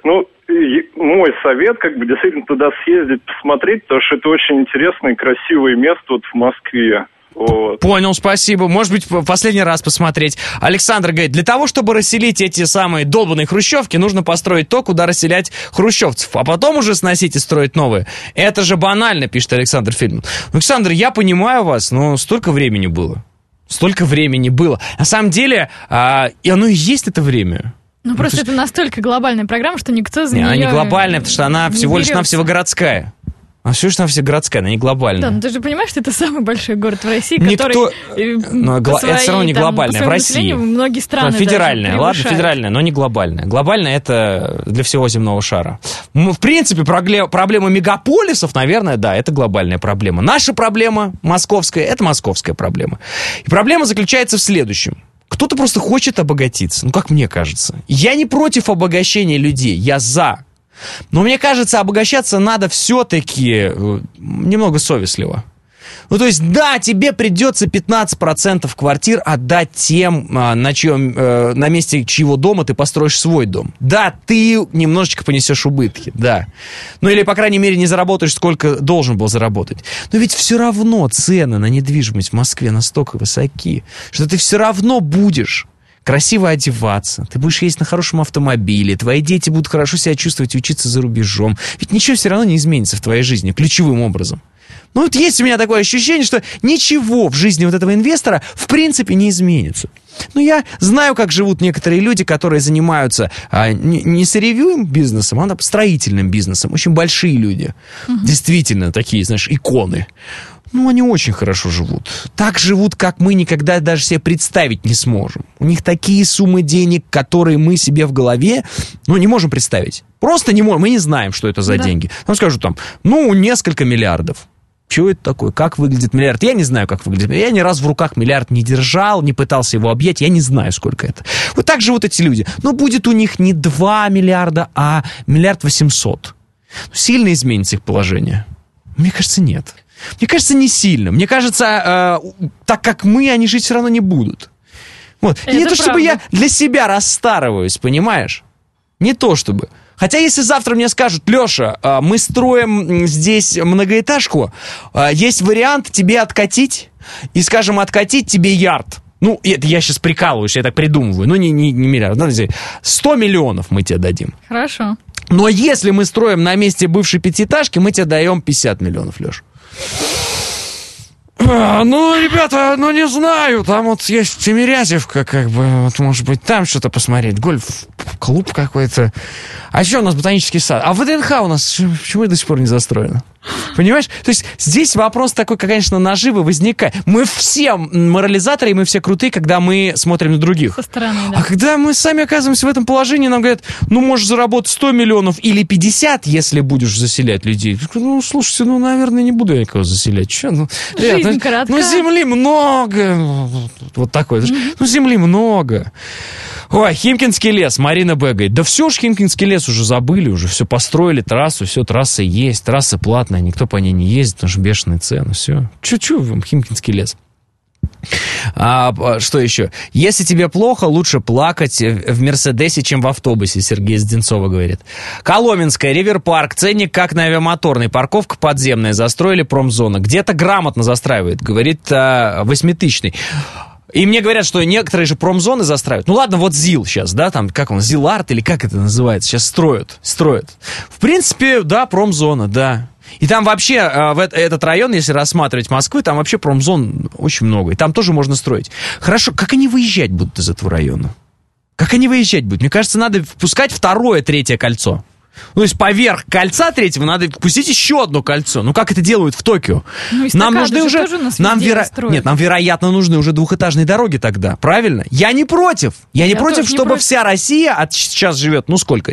S8: мой совет, как бы, действительно туда съездить, посмотреть, потому что это очень интересное и красивое место вот в Москве. Вот.
S1: Понял, спасибо. Может быть, последний раз посмотреть. Александр говорит, для того, чтобы расселить эти самые долбанные хрущевки, нужно построить то, куда расселять хрущевцев, а потом уже сносить и строить новые. Это же банально, пишет Александр Фильман. Александр, я понимаю вас, но столько времени было. Столько времени было. На самом деле, и оно и есть это время.
S2: Просто это настолько глобальная программа, что никто за нее...
S1: Она не глобальная, потому что она всего лишь навсего городская. А всего лишь навсего городская, она не глобальная.
S2: Да, ты же понимаешь, что это самый большой город в России, который...
S1: Это все равно не глобальная. В России.
S2: Многие страны
S1: федеральная, ладно, федеральная, но не глобальная. Глобальная — это для всего земного шара. В принципе, проблема мегаполисов, наверное, да, это глобальная проблема. Наша проблема московская — это московская проблема. И проблема заключается в следующем. Кто-то просто хочет обогатиться, как мне кажется. Я не против обогащения людей, я за. Но мне кажется, обогащаться надо все-таки немного совестливо. То есть, да, тебе придется 15% квартир отдать тем, на месте чьего дома ты построишь свой дом. Да, ты немножечко понесешь убытки, да. Или, по крайней мере, не заработаешь, сколько должен был заработать. Но ведь все равно цены на недвижимость в Москве настолько высоки, что ты все равно будешь красиво одеваться, ты будешь ездить на хорошем автомобиле, твои дети будут хорошо себя чувствовать и учиться за рубежом. Ведь ничего все равно не изменится в твоей жизни ключевым образом. Есть у меня такое ощущение, что ничего в жизни вот этого инвестора в принципе не изменится. Я знаю, как живут некоторые люди, которые занимаются не сырьевым бизнесом, а строительным бизнесом. Очень большие люди. Действительно такие, знаешь, иконы. Ну, они очень хорошо живут. Так живут, как мы никогда даже себе представить не сможем. У них такие суммы денег, которые мы себе в голове, не можем представить. Просто не можем, мы не знаем, что это за деньги. Нам скажут несколько миллиардов. Чего это такое? Как выглядит миллиард? Я не знаю, как выглядит. Я ни разу в руках миллиард не держал, не пытался его объять. Я не знаю, сколько это. Вот так живут эти люди. Но будет у них не 2 миллиарда, а 1 800 000 000. Сильно изменится их положение? Мне кажется, нет. Мне кажется, не сильно. Мне кажется, так как мы, они жить все равно не будут. Вот. И не то, чтобы я для себя расстарываюсь, понимаешь? Не то, чтобы. Хотя, если завтра мне скажут: Леша, мы строим здесь многоэтажку, есть вариант тебе откатить, и, скажем, откатить тебе ярд. Это я сейчас прикалываюсь, я так придумываю. Не миллиард. 100 миллионов мы тебе дадим.
S2: Хорошо.
S1: Но если мы строим на месте бывшей пятиэтажки, мы тебе даем 50 миллионов, Леш. Ребята, не знаю, там вот есть Тимирязевка, может быть, там что-то посмотреть, гольф-клуб какой-то. А еще у нас ботанический сад. А ВДНХ у нас почему до сих пор не застроено? Понимаешь? То есть здесь вопрос такой, конечно, наживы возникает. Мы все морализаторы, и мы все крутые, когда мы смотрим на других.
S2: Со стороны, да.
S1: А когда мы сами оказываемся в этом положении, нам говорят: можешь заработать 100 миллионов или 50, если будешь заселять людей. Слушайте, наверное, не буду я никого заселять. Че?
S2: Жизнь коротка.
S1: Земли много. Вот такой. Земли много. Ой, Химкинский лес, Марина Б. говорит: да все ж Химкинский лес уже забыли, уже все построили, трассу, все, трасса есть, трасса платная, никто по ней не ездит, потому что бешеные цены, все. Чё вам Химкинский лес? Что еще? Если тебе плохо, лучше плакать в Мерседесе, чем в автобусе, Сергей из Одинцова говорит. Коломенская, Риверпарк, ценник как на авиамоторной, парковка подземная, застроили промзона. Где-то грамотно застраивает, говорит 8000-й. И мне говорят, что некоторые же промзоны застраивают. Ладно, вот ЗИЛ сейчас, да, там, как он, ЗИЛ-арт или как это называется, сейчас строят. В принципе, да, промзона, да. И там вообще, этот район, если рассматривать Москву, там вообще промзон очень много. И там тоже можно строить. Хорошо, как они выезжать будут из этого района? Как они выезжать будут? Мне кажется, надо впускать 2-е, 3-е кольцо. То есть поверх кольца 3-го надо пустить еще одно кольцо. Как это делают в Токио? Нам нужны уже... Нам, вероятно, нужны уже 2-этажные дороги тогда. Правильно? Я не против. Я не против, чтобы вся Россия сейчас живет, сколько?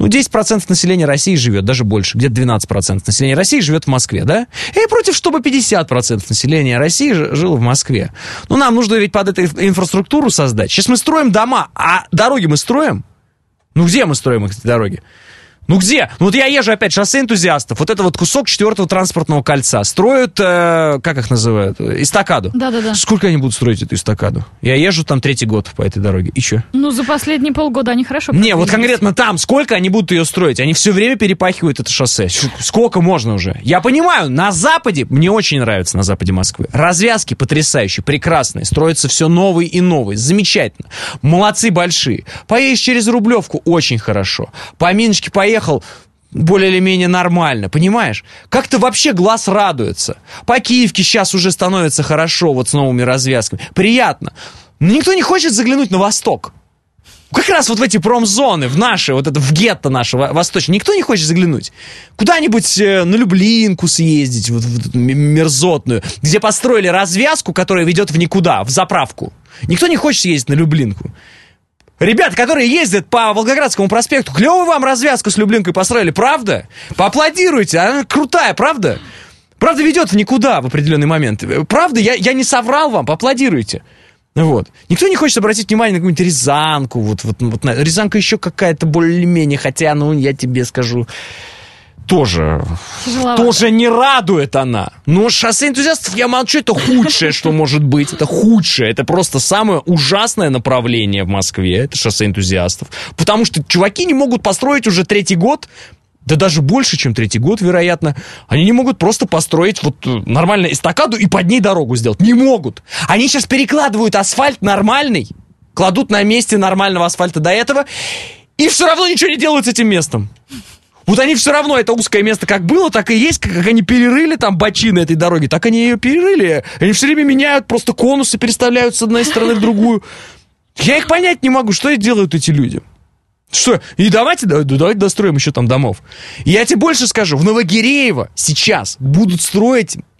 S1: 10% населения России живет, даже больше. Где-то 12% населения России живет в Москве, да? Я не против, чтобы 50% населения России жило в Москве. Нам нужно ведь под эту инфраструктуру создать. Сейчас мы строим дома, а дороги мы строим? Где мы строим эти дороги? Где? Я езжу опять, шоссе энтузиастов. Вот это вот кусок 4-го транспортного кольца. Строят, как их называют? Эстакаду.
S2: Да.
S1: Сколько они будут строить эту эстакаду? Я езжу там 3-й год по этой дороге. И что?
S2: За последние полгода они хорошо...
S1: Не, вот конкретно там сколько они будут ее строить? Они все время перепахивают это шоссе. Сколько можно уже? Я понимаю, на западе, мне очень нравится на западе Москвы. Развязки потрясающие, прекрасные. Строятся все новые и новые. Замечательно. Молодцы большие. Поедешь через Рублевку, очень хорошо. По Миночке поехал, более или менее нормально, понимаешь? Как-то вообще глаз радуется. По Киевке сейчас уже становится хорошо, вот с новыми развязками. Приятно. Но никто не хочет заглянуть на восток. Как раз вот в эти промзоны, в наши, вот это в гетто наше восточное, никто не хочет заглянуть. Куда-нибудь на Люблинку съездить, вот в эту мерзотную, где построили развязку, которая ведет в никуда, в заправку. Никто не хочет ездить на Люблинку. Ребята, которые ездят по Волгоградскому проспекту, клевую вам развязку с Люблинкой построили, правда? Поаплодируйте, она крутая, правда? Правда ведет в никуда в определенный момент. Правда, я не соврал вам, поаплодируйте. Вот. Никто не хочет обратить внимание на какую-нибудь Рязанку. Вот Рязанка еще какая-то более-менее, хотя, я тебе скажу... Тоже не радует она. Но шоссе энтузиастов, я молчу, это худшее, что может быть. Это худшее. Это просто самое ужасное направление в Москве. Это шоссе энтузиастов. Потому что чуваки не могут построить уже 3-й год, да даже больше, чем 3-й год, вероятно. Они не могут просто построить нормально эстакаду и под ней дорогу сделать. Не могут. Они сейчас перекладывают асфальт нормальный, кладут на месте нормального асфальта до этого, и все равно ничего не делают с этим местом. Вот они все равно, это узкое место как было, так и есть, как они перерыли там бочины этой дороги, так они ее перерыли. Они все время меняют, просто конусы переставляют с одной стороны в другую. Я их понять не могу, что делают эти люди. Что? И давайте достроим еще там домов. И я тебе больше скажу, в Новогиреево сейчас будут строить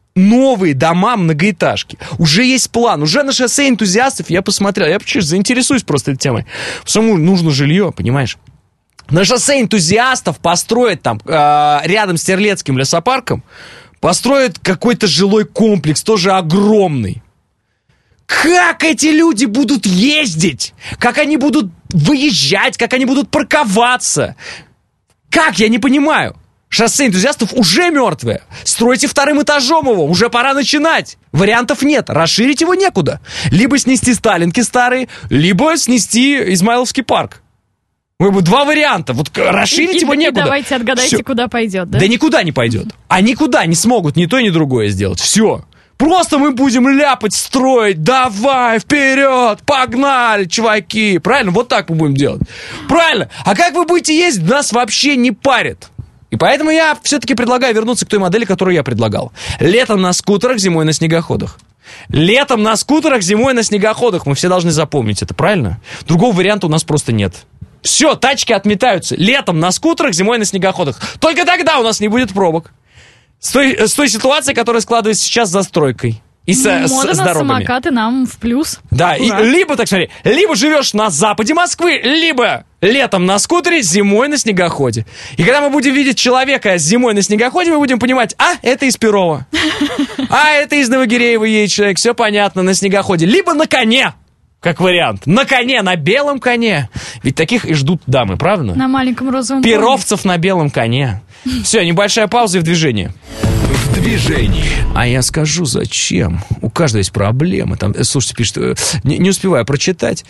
S1: новые дома, многоэтажки. Уже есть план. Уже на шоссе энтузиастов я посмотрел. Я почему заинтересуюсь просто этой темой. Потому что нужно жилье, понимаешь? На шоссе энтузиастов построят там, рядом с Терлецким лесопарком, построят какой-то жилой комплекс, тоже огромный. Как эти люди будут ездить? Как они будут выезжать? Как они будут парковаться? Как? Я не понимаю. Шоссе энтузиастов уже мертвое. Стройте вторым этажом его. Уже пора начинать. Вариантов нет. Расширить его некуда. Либо снести Сталинки старые, либо снести Измайловский парк. Два варианта. Вот расширить его некуда.
S2: Давайте отгадайте, все. Куда пойдет, да?
S1: Да никуда не пойдет. А никуда не смогут ни то, ни другое сделать. Все. Просто мы будем ляпать, строить. Давай, вперед, погнали, чуваки. Правильно? Вот так мы будем делать. Правильно. А как вы будете ездить, нас вообще не парит. И поэтому я все-таки предлагаю вернуться к той модели, которую я предлагал. Летом на скутерах, зимой на снегоходах. Летом на скутерах, зимой на снегоходах. Мы все должны запомнить это, правильно? Другого варианта у нас просто нет. Все, тачки отметаются. Летом на скутерах, зимой на снегоходах. Только тогда у нас не будет пробок. С той ситуацией, которая складывается сейчас с застройкой. И с
S2: дорогами. Самокаты нам в плюс.
S1: Да, и либо, так смотри, либо живешь на западе Москвы, либо летом на скутере, зимой на снегоходе. И когда мы будем видеть человека зимой на снегоходе, мы будем понимать, это из Перова. Это из Новогиреева едет человек, все понятно, на снегоходе. Либо на коне, как вариант. На коне, на белом коне. Ведь таких и ждут дамы, правда?
S2: На маленьком розовом коне.
S1: Перовцев на белом коне. Все, небольшая пауза и в движении.
S4: В движении.
S1: А я скажу, зачем. У каждого есть проблемы. Там, слушайте, пишет, не успеваю прочитать.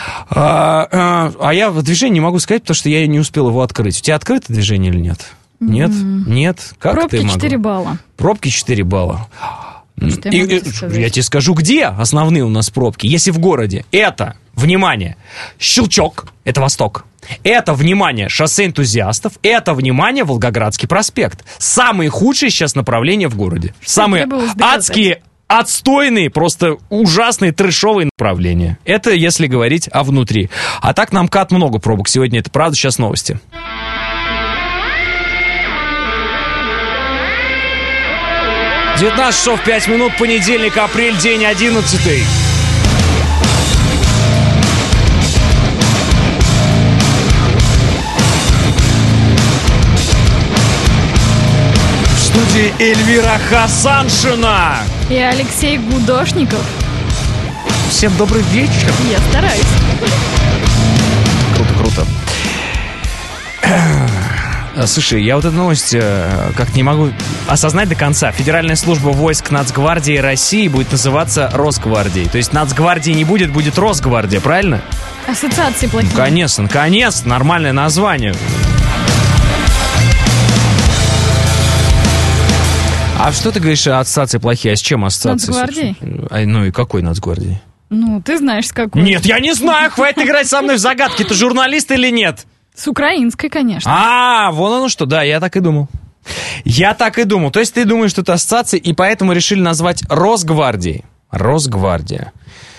S1: А я в движении не могу сказать, потому что я не успел его открыть. У тебя открыто движение или нет? Нет? Нет? Как
S2: Пробки
S1: ты могла?
S2: 4 балла.
S1: Пробки 4 балла. Я тебе скажу, где основные у нас пробки. Если в городе, это, внимание, Щелчок, это Восток. Это, внимание, шоссе энтузиастов. Это, внимание, Волгоградский проспект. Самые худшие сейчас направления в городе. Самые адские, отстойные, просто ужасные, трэшовые направления. Это если говорить о внутри. А так нам кат много пробок сегодня. Это правда, сейчас новости. — 19 часов 5 минут, понедельник, апрель, день 11. В студии Эльвира Хасаншина
S2: и Алексей Гудошников.
S1: Всем добрый вечер.
S2: Я стараюсь.
S1: Круто. Слушай, я вот эту новость как-то не могу осознать до конца. Федеральная служба войск Нацгвардии России будет называться Росгвардией. То есть Нацгвардии не будет, будет Росгвардия, правильно?
S2: Ассоциации плохие.
S1: Конечно, нормальное название. А что ты говоришь, ассоциации плохие? А с чем ассоциации?
S2: Нацгвардией.
S1: Ну и какой Нацгвардией?
S2: Ну, ты знаешь, с какой.
S1: Нет, я не знаю, хватит играть со мной в загадки. Ты журналист или нет?
S2: С украинской, конечно.
S1: Вон оно что, да, я так и думал. То есть ты думаешь, что это ассоциация, и поэтому решили назвать Росгвардией. Росгвардия.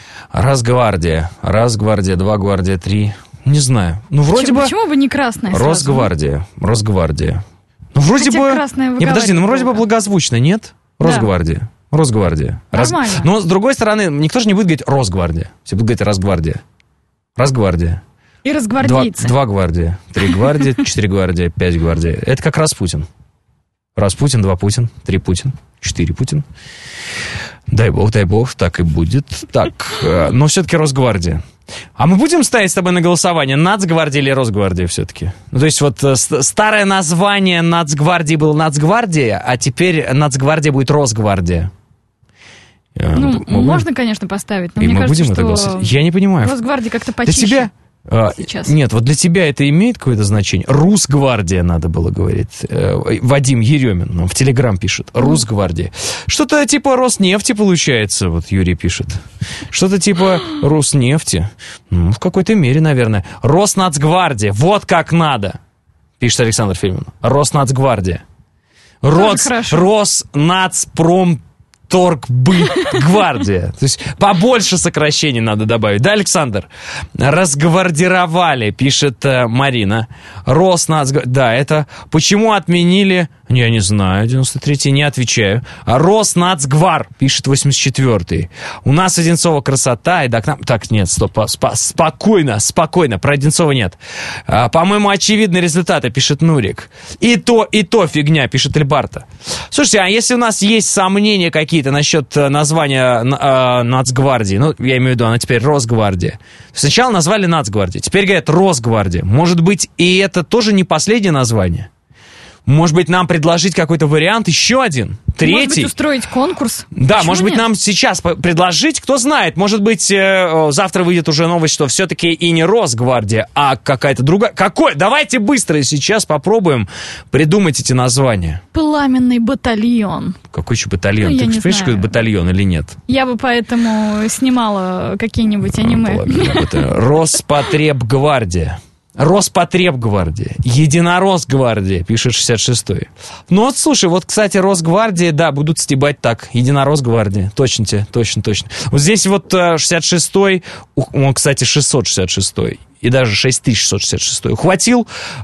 S1: Раз гвардия, два гвардия, три. Не знаю. Ну, вроде бы...
S2: Почему бы не красная сразу?
S1: Росгвардия. Ну, вроде бы... Не, подожди, вроде бы благозвучно, нет? Росгвардия.
S2: Нормально.
S1: Но, с другой стороны, никто же не будет говорить Росгвардия. Все будут говорить Росгвардия.
S2: И разгвардейцы.
S1: 2 гвардии, 3 гвардии, 4 гвардии, 5 гвардий. Это как Распутин. Распутин, 2 Путин, 3 Путин, 4 Путин. Дай бог, так и будет. Так, но все-таки Росгвардия. А мы будем ставить с тобой на голосование, Нацгвардия или Росгвардия все-таки? Ну, то есть вот старое название Нацгвардии было Нацгвардия, а теперь Нацгвардия будет Росгвардия.
S2: Можно, конечно, поставить, но
S1: и
S2: мне
S1: мы
S2: кажется,
S1: будем это голосовать. Я не понимаю.
S2: Росгвардия как-то почище.
S1: Для тебя...
S2: Сейчас.
S1: Нет, вот для тебя это имеет какое-то значение? Русгвардия надо было говорить. Вадим Еремин в Телеграм пишет. Русгвардия. Что-то типа Роснефти получается, вот Юрий пишет. Что-то типа Роснефти. В какой-то мере, наверное. Роснацгвардия. Вот как надо, пишет Александр Фельдман. Роснацгвардия. Роснацпром Торгбытгвардия. То есть побольше сокращений надо добавить. Да, Александр? Разгвардировали, пишет Марина. Да, это почему отменили... Я не знаю, 93-й, не отвечаю. Роснацгвар, пишет 84-й. У нас Одинцова красота, и да к нам... Так, нет, стоп, спокойно, про Одинцова нет. По-моему, очевидные результаты, пишет Нурик. И то фигня, пишет Эльбарта. Слушайте, а если у нас есть сомнения какие-то насчет названия Нацгвардии, ну, я имею в виду, она теперь Росгвардия. Сначала назвали Нацгвардия, теперь говорят Росгвардия. Может быть, и это тоже не последнее название? Может быть, нам предложить какой-то вариант, еще один, третий?
S2: Может быть, устроить конкурс?
S1: Да,
S2: почему
S1: может быть,
S2: нет?
S1: нам сейчас предложить, кто знает. Может быть, завтра выйдет уже новость, что все-таки и не Росгвардия, а какая-то другая. Давайте быстро сейчас попробуем придумать эти названия.
S2: Пламенный батальон.
S1: Какой еще батальон?
S2: Ну,
S1: Ты
S2: я не
S1: понимаешь,
S2: знаю.
S1: какой это батальон или нет?
S2: Я бы поэтому снимала какие-нибудь аниме.
S1: Роспотребгвардия. Роспотребгвардия, Единоросгвардия, пишет 66-й. Ну вот, слушай, вот, кстати, Росгвардия, да, будут стебать так. Единоросгвардия, точно. Вот здесь вот 66-й, он, кстати, 666-й. И даже 6666. Ухватил,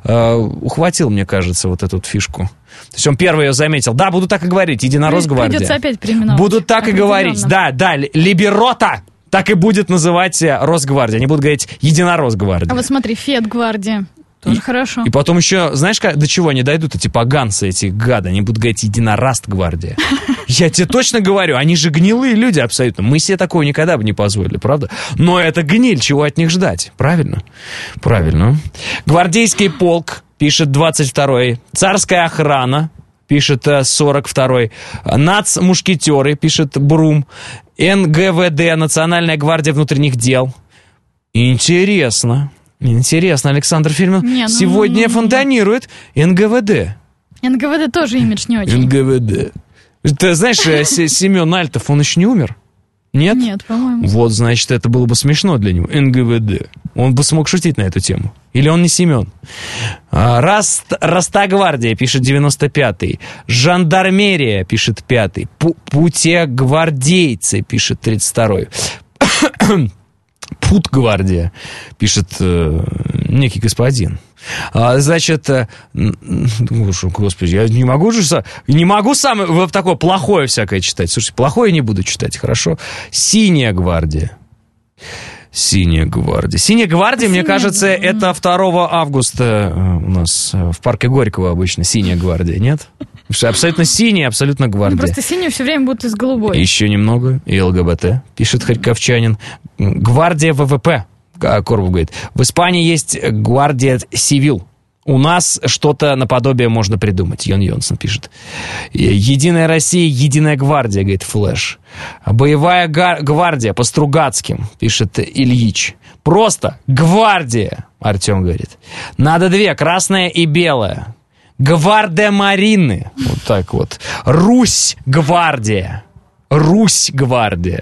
S1: мне кажется, вот эту вот фишку. То есть он первый ее заметил. Да, буду так и говорить, Единоросгвардия.
S2: Придется опять переименовать.
S1: Будут так и говорить, да, Либерота. Так и будет называть Росгвардия. Они будут говорить Единоросгвардия.
S2: А вот смотри, Федгвардия. Тоже хорошо.
S1: И потом еще, знаешь, до чего они дойдут, эти поганцы, эти гады? Они будут говорить Единорастгвардия. Я тебе точно говорю, они же гнилые люди абсолютно. Мы себе такого никогда бы не позволили, правда? Но это гниль, чего от них ждать? Правильно? Правильно. Гвардейский полк, пишет 22-й. Царская охрана, пишет 42-й. Нацмушкетеры, пишет Брум. НГВД, Национальная гвардия внутренних дел. Интересно, Александр Фильмин сегодня фонтанирует НГВД.
S2: НГВД тоже имидж не очень.
S1: НГВД. Ты знаешь, Семен Альтов, он еще не умер? Нет?
S2: Нет, по-моему.
S1: Вот, значит, это было бы смешно для него. НГВД. Он бы смог шутить на эту тему. Или он не Семен? Ростагвардия, пишет 95-й. Жандармерия, пишет 5-й. Путегвардейцы, пишет 32-й. Путгвардия, пишет некий господин. Значит, господи, я не могу сам вот такое плохое всякое читать. Слушайте, плохое не буду читать, хорошо? Синяя гвардия. Синяя гвардия, мне кажется, это 2 августа у нас в парке Горького обычно Синяя гвардия, нет? Абсолютно синяя, абсолютно гвардия.
S2: Просто синие все время будут из голубой.
S1: Еще немного, и ЛГБТ, пишет харьковчанин. Гвардия ВВП, Коробов говорит. В Испании есть гвардия Сивил. У нас что-то наподобие можно придумать. Йон Йонсон пишет. Единая Россия, единая гвардия, говорит Флэш. Боевая гвардия по Стругацким, пишет Ильич. Просто гвардия, Артем говорит. Надо 2, красная и белая. Гвардия Марины. Вот так вот. Русь-гвардия. Русь-гвардия.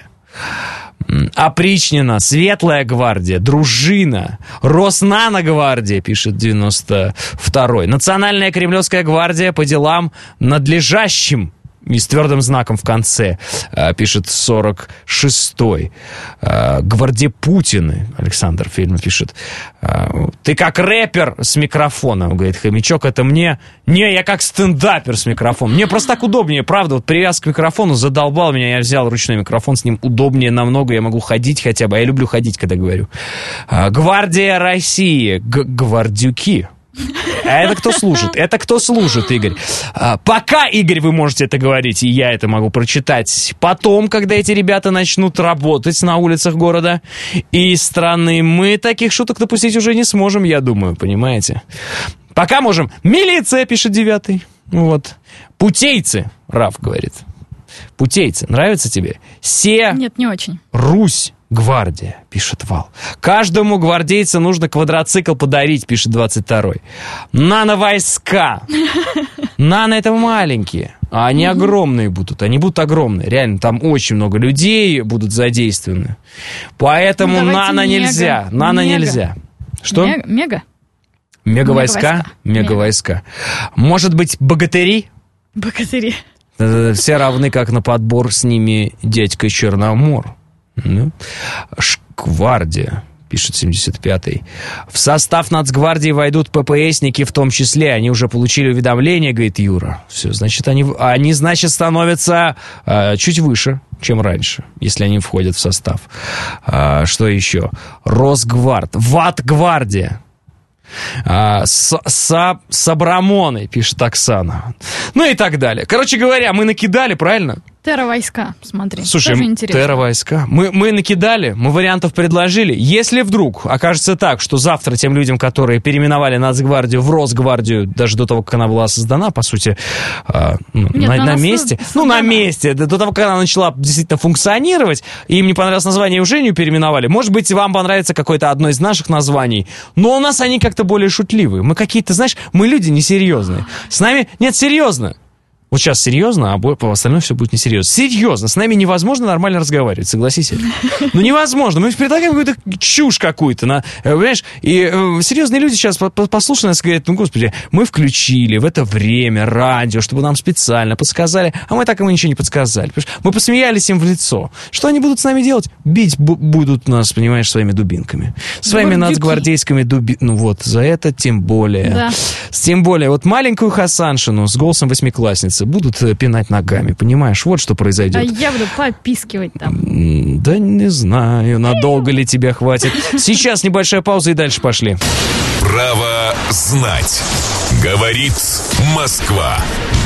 S1: Опричнина, Светлая гвардия, Дружина, Роснаногвардия, пишет 92-й. Национальная Кремлевская гвардия по делам надлежащим и с твердым знаком в конце, пишет 46-й. Гвардепутины, Александр Фильм пишет. Ты как рэпер с микрофоном, говорит Хомячок, это мне... Не, я как стендапер с микрофоном. Мне просто так удобнее, правда, вот привязка к микрофону задолбал меня, я взял ручной микрофон, с ним удобнее намного, я могу ходить хотя бы, а я люблю ходить, когда говорю. Гвардия России, гвардюки. А это кто служит? Это кто служит, Игорь? Пока, Игорь, вы можете это говорить, и я это могу прочитать. Потом, когда эти ребята начнут работать на улицах города и страны, мы таких шуток допустить уже не сможем, я думаю, понимаете? Пока можем. Милиция, пишет 9-й. Вот. Путейцы, Раф говорит. Путейцы. Нравится тебе?
S2: Нет, не очень.
S1: Русь. Гвардия, пишет Вал. Каждому гвардейцу нужно квадроцикл подарить, пишет 22-й. Нано-войска. Нано — это маленькие, а они огромные будут. Они будут огромные. Реально, там очень много людей будут задействованы. Поэтому нано нельзя. Нано нельзя. Что?
S2: Мега?
S1: Мега-войска? Мега-войска. Может быть, богатыри?
S2: Богатыри.
S1: Все равны, как на подбор, с ними дядька Черномор. Шквардия, пишет 75-й. В состав Нацгвардии войдут ППСники в том числе. Они уже получили уведомление, говорит Юра. Все, значит, они значит, становятся чуть выше, чем раньше, если они входят в состав. Что еще? Росгвард. Ватгвардия. Сабрамоны, пишет Оксана. Ну и так далее. Короче говоря, мы накидали, правильно?
S2: Терровойска, смотри.
S1: Слушай, терровойска. Мы накидали, мы вариантов предложили. Если вдруг окажется так, что завтра тем людям, которые переименовали Нацгвардию в Росгвардию, даже до того, как она была создана, по сути, на месте, на месте, до того, как она начала действительно функционировать, и им не понравилось название, уже ее переименовали. Может быть, вам понравится какое-то одно из наших названий, но у нас они как-то более шутливые. Мы какие-то, знаешь, мы люди несерьезные. С нами, нет, серьезно. Вот сейчас серьезно, а по остальному все будет несерьезно. Серьезно, с нами невозможно нормально разговаривать, согласись. Ну, невозможно. Мы предлагаем какую-то чушь какую-то, понимаешь? И серьезные люди сейчас послушают нас и говорят, ну, господи, мы включили в это время радио, чтобы нам специально подсказали, а мы так им ничего не подсказали. Мы посмеялись им в лицо. Что они будут с нами делать? Бить будут нас, понимаешь, своими дубинками. Своими нацгвардейскими дубинками. Ну вот, за это тем более. Да. Тем более, вот маленькую Хасаншину с голосом восьмиклассницы будут пинать ногами, понимаешь? Вот что произойдет.
S2: А я буду попискивать там.
S1: Да не знаю, надолго ли тебя хватит. Сейчас небольшая пауза и дальше пошли.
S4: Право знать. Говорит Москва.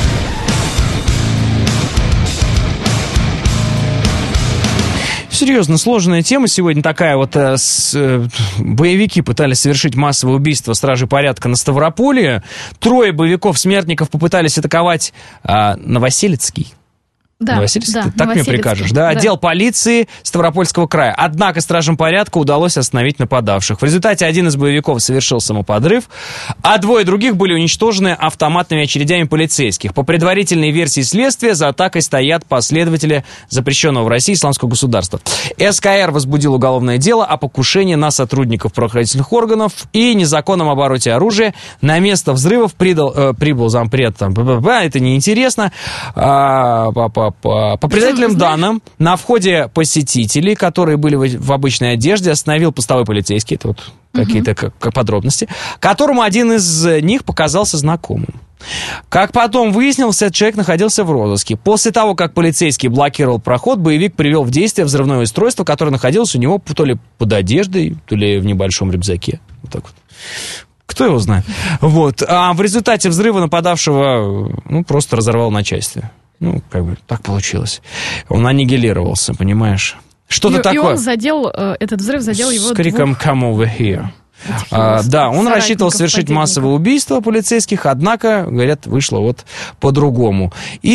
S1: Серьезно, сложная тема сегодня такая вот. Боевики пытались совершить массовое убийство стражей порядка на Ставрополье. 3 боевиков-смертников попытались атаковать Новоселицкий.
S2: Да,
S1: Новоселицкий?
S2: Да,
S1: ты так мне прикажешь, да? Отдел полиции Ставропольского края. Однако стражам порядка удалось остановить нападавших. В результате один из боевиков совершил самоподрыв, а 2 других были уничтожены автоматными очередями полицейских. По предварительной версии следствия, за атакой стоят последователи запрещенного в России исламского государства. СКР возбудил уголовное дело о покушении на сотрудников правоохранительных органов и незаконном обороте оружия. На место взрывов прибыл зампред. Это неинтересно. По предварительным данным, на входе посетителей, которые были в обычной одежде, остановил постовой полицейский, это вот какие-то подробности, которому один из них показался знакомым. Как потом выяснилось, этот человек находился в розыске. После того, как полицейский блокировал проход, боевик привел в действие взрывное устройство, которое находилось у него то ли под одеждой, то ли в небольшом рюкзаке. Вот так вот. Кто его знает? Вот. А в результате взрыва нападавшего просто разорвал на части. Так получилось. Он аннигилировался, понимаешь? Что-то такое.
S2: И он этот взрыв задел его
S1: с криком «Come over here». Да, он рассчитывал совершить массовое убийство полицейских, однако, говорят, вышло вот по-другому.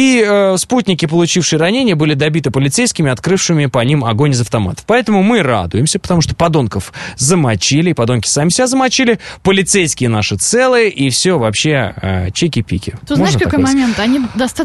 S1: И спутники, получившие ранения, были добиты полицейскими, открывшими по ним огонь из автоматов. Поэтому мы радуемся, потому что подонков замочили, и подонки сами себя замочили, полицейские наши целые, и все вообще чики-пики.
S2: Ты знаешь, какой момент? Они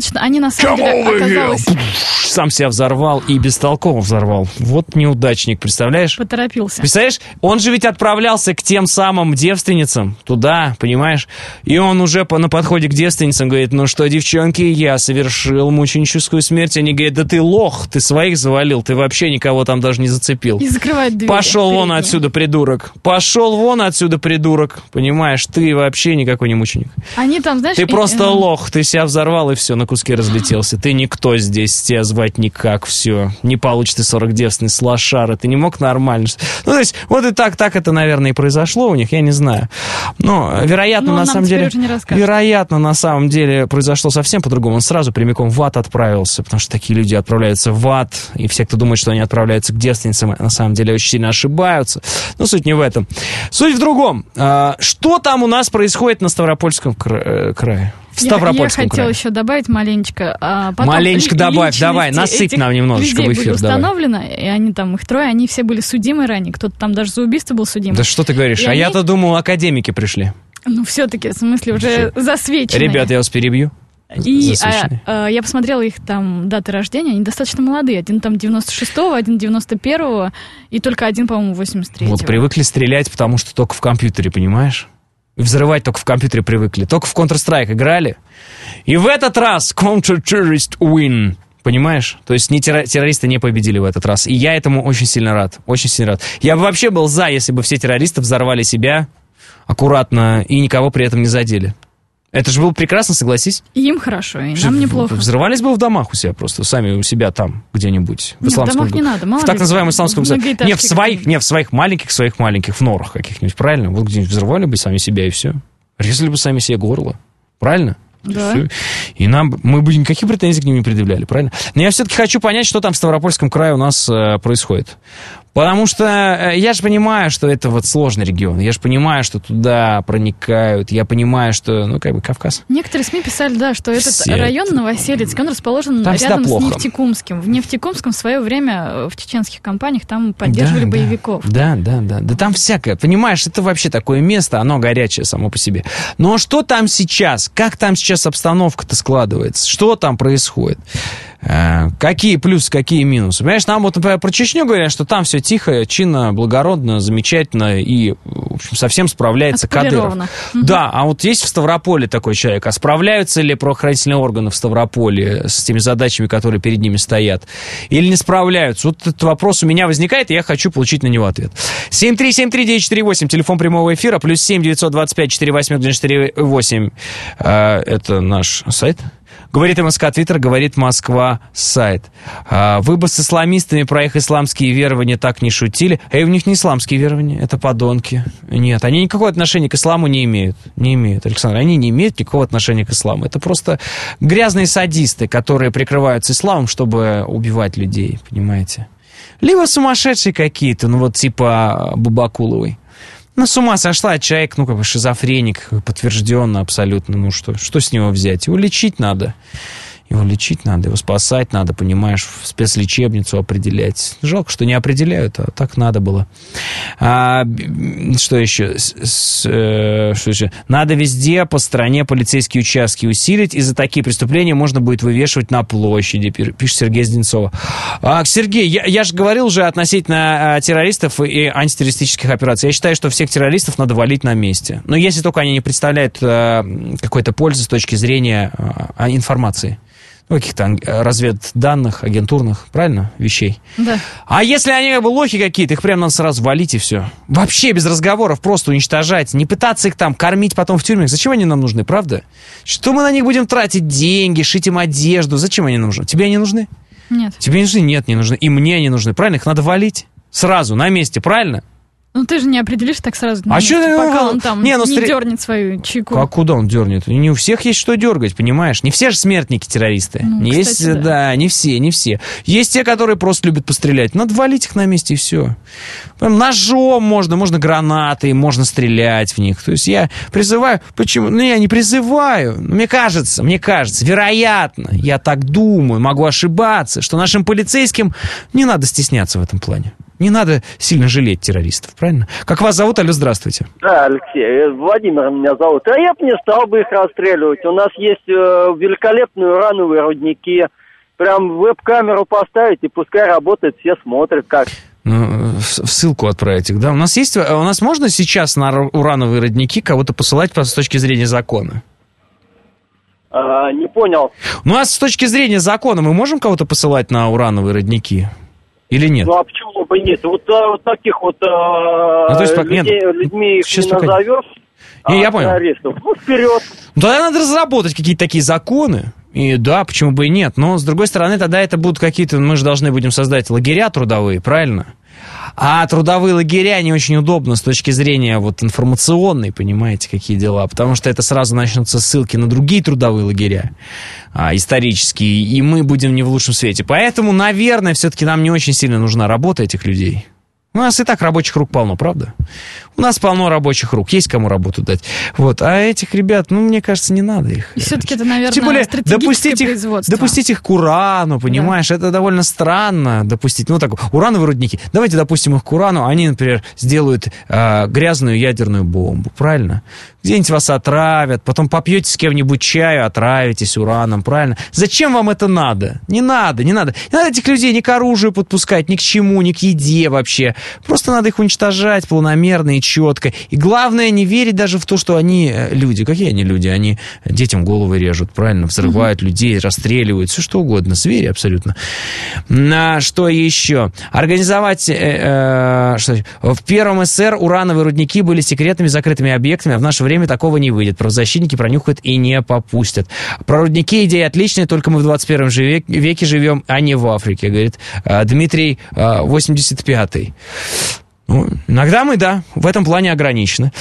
S2: на самом деле оказалось...
S1: Сам себя взорвал и бестолково взорвал. Вот неудачник, представляешь?
S2: Поторопился.
S1: Представляешь, он же ведь отправлялся к тем самым девственницам туда, понимаешь? И он уже на подходе к девственницам говорит: ну что, девчонки, я совершил мученическую смерть. Они говорят: да ты лох, ты своих завалил, ты вообще никого там даже не зацепил.
S2: И закрывает дверь.
S1: Пошел вон отсюда, придурок. Пошел вон отсюда, придурок. Понимаешь, ты вообще никакой не мученик.
S2: Они там, знаешь...
S1: Ты просто лох, ты себя взорвал и все, на куски разлетелся. Ты никто здесь, тебя звать никак, все. Не получишь ты 40 девственниц, лошара, ты не мог нормально. Ну, то есть, вот и так это, наверное, и произошло у них, я не знаю. Но, вероятно, на самом деле... Вероятно, на самом деле, произошло совсем по-другому. Он сразу прямиком в ад отправился, потому что такие люди отправляются в ад, и все, кто думает, что они отправляются к девственницам, на самом деле очень сильно ошибаются. Но суть не в этом. Суть в другом. Что там у нас происходит на Ставропольском крае?
S2: Я хотела еще добавить маленечко.
S1: Маленечко добавь, давай, насыпь нам немножечко в эфир.
S2: Было установлено, и они там, их 3, они все были судимы ранее. Кто-то там даже за убийство был судим.
S1: Да что ты говоришь? А я-то думал, академики пришли.
S2: Ну, все-таки, в смысле, уже засвеченные.
S1: Ребят, я вас перебью.
S2: И я посмотрела их там даты рождения, они достаточно молодые. Один там 96-го, один 91-го, и только один, по-моему, 83-го.
S1: Вот привыкли стрелять, потому что только в компьютере, понимаешь? Взрывать только в компьютере привыкли. Только в Counter-Strike играли. И в этот раз Counter-Terrorist win. Понимаешь? То есть террористы не победили в этот раз. И я этому очень сильно рад. Очень сильно рад. Я бы вообще был за, если бы все террористы взорвали себя аккуратно и никого при этом не задели. Это же было прекрасно, согласись.
S2: Им хорошо, и нам неплохо.
S1: Взрывались бы в домах у себя просто, сами у себя там, где-нибудь.
S2: Нет, в домах не надо, мало
S1: в так называемом исламском...
S2: Не
S1: в своих маленьких, в норах каких-нибудь, правильно? Вот где-нибудь взрывали бы сами себя, и все. Резали бы сами себе горло. Правильно?
S2: Да.
S1: И мы бы никаких претензий к ним не предъявляли, правильно? Но я все-таки хочу понять, что там в Ставропольском крае у нас происходит. Потому что я же понимаю, что это вот сложный регион. Я же понимаю, что туда проникают. Я понимаю, что, Кавказ.
S2: Некоторые СМИ писали, да, что этот район Новоселецк, он расположен
S1: там
S2: рядом с Нефтекумским. В Нефтекумском в свое время в чеченских компаниях там поддерживали боевиков.
S1: Да, там всякое. Понимаешь, это вообще такое место, оно горячее само по себе. Но что там сейчас? Как там сейчас обстановка-то складывается? Что там происходит? Какие плюсы, какие минусы? Понимаешь, нам вот, например, про Чечню говорят, что там все тихо, чинно, благородно, замечательно и, в общем, совсем справляется Кадыров. Да, а вот есть в Ставрополе такой человек, а справляются ли правоохранительные органы в Ставрополе с теми задачами, которые перед ними стоят? Или не справляются? Вот этот вопрос у меня возникает, и я хочу получить на него ответ. 7373948, телефон прямого эфира, плюс 7 925 48 94 это наш сайт. Говорит МСК Твиттер, говорит Москва сайт. Вы бы с исламистами про их исламские верования так не шутили. У них не исламские верования, это подонки. Нет, они никакого отношения к исламу не имеют. Не имеют, Александр, они не имеют никакого отношения к исламу. Это просто грязные садисты, которые прикрываются исламом, чтобы убивать людей, понимаете? Либо сумасшедшие какие-то, типа Бабакуловой. С ума сошла, человек, шизофреник, подтвержденно абсолютно. Что с него взять? Его лечить надо. Его спасать надо, понимаешь, в спецлечебницу определять. Жалко, что не определяют, а так надо было. Что еще? Надо везде по стране полицейские участки усилить, и за такие преступления можно будет вывешивать на площади, пишет Сергей Сденцова. Сергей, я же говорил уже относительно террористов и антитеррористических операций. Я считаю, что всех террористов надо валить на месте. Но если только они не представляют какой-то пользы с точки зрения информации. Каких-то разведданных, агентурных, правильно, вещей.
S2: Да.
S1: А если они лохи какие-то, их прям надо сразу валить и все. Вообще без разговоров, просто уничтожать. Не пытаться их там кормить потом в тюрьмах. Зачем они нам нужны, правда? Что мы на них будем тратить деньги, шить им одежду? Зачем они нам нужны? Тебе они нужны?
S2: Нет.
S1: Тебе не нужны? Нет, не нужны. И мне они нужны, правильно? Их надо валить сразу, на месте, правильно?
S2: Ты же не определишь так сразу,
S1: пока
S2: он там не дернет свою чайку.
S1: А куда он дернет? Не у всех есть что дергать, понимаешь? Не все же смертники-террористы. Не все. Есть те, которые просто любят пострелять. Надо валить их на месте, и все. Ножом можно гранаты, можно стрелять в них. То есть я призываю... Почему? Я не призываю. Мне кажется, вероятно, я так думаю, могу ошибаться, что нашим полицейским не надо стесняться в этом плане. Не надо сильно жалеть террористов, правильно? Как вас зовут? Алло, здравствуйте.
S9: Да, Алексей, Владимир меня зовут. А я бы не стал бы их расстреливать. У нас есть великолепные урановые рудники. Прям веб-камеру поставить, и пускай работает, все смотрят как.
S1: В ссылку отправить их, да? У нас можно сейчас на урановые родники кого-то посылать с точки зрения закона?
S9: Не понял.
S1: У нас с точки зрения закона мы можем кого-то посылать на урановые родники? Или нет?
S9: А почему бы нет? Вот таких людьми их не назовешь.
S1: Я понял.
S9: Вперед.
S1: Тогда надо разработать какие-то такие законы. И да, почему бы и нет. Но, с другой стороны, тогда это будут какие-то... Мы же должны будем создать лагеря трудовые, правильно? А трудовые лагеря не очень удобно с точки зрения информационной, понимаете, какие дела. Потому что это сразу начнутся ссылки на другие трудовые лагеря исторические, и мы будем не в лучшем свете. Поэтому, наверное, все-таки нам не очень сильно нужна работа этих людей. У нас и так рабочих рук полно, правда? У нас полно рабочих рук, есть кому работу дать. А этих ребят, мне кажется, не надо их.
S2: И все-таки это, наверное,
S1: тем более,
S2: стратегическое производство.
S1: Допустить их к урану, понимаешь, да. Это довольно странно допустить. Урановые рудники, давайте допустим их к урану, они, например, сделают грязную ядерную бомбу, правильно? Где-нибудь вас отравят, потом попьете с кем-нибудь чаю, отравитесь ураном, правильно? Зачем вам это надо? Не надо. Не надо этих людей ни к оружию подпускать, ни к чему, ни к еде вообще. Просто надо их уничтожать планомерно и четко. И главное, не верить даже в то, что они люди. Какие они люди? Они детям головы режут, правильно? Взрывают людей, расстреливают, все что угодно. Звери абсолютно. Что еще? Организовать... в первом СССР урановые рудники были секретными закрытыми объектами, а в наше время такого не выйдет. Правозащитники пронюхают и не попустят. Про рудники идея отличная, только мы в 21 веке живем, а не в Африке, говорит Дмитрий 85-й. Ну, иногда мы, да, в этом плане ограничены.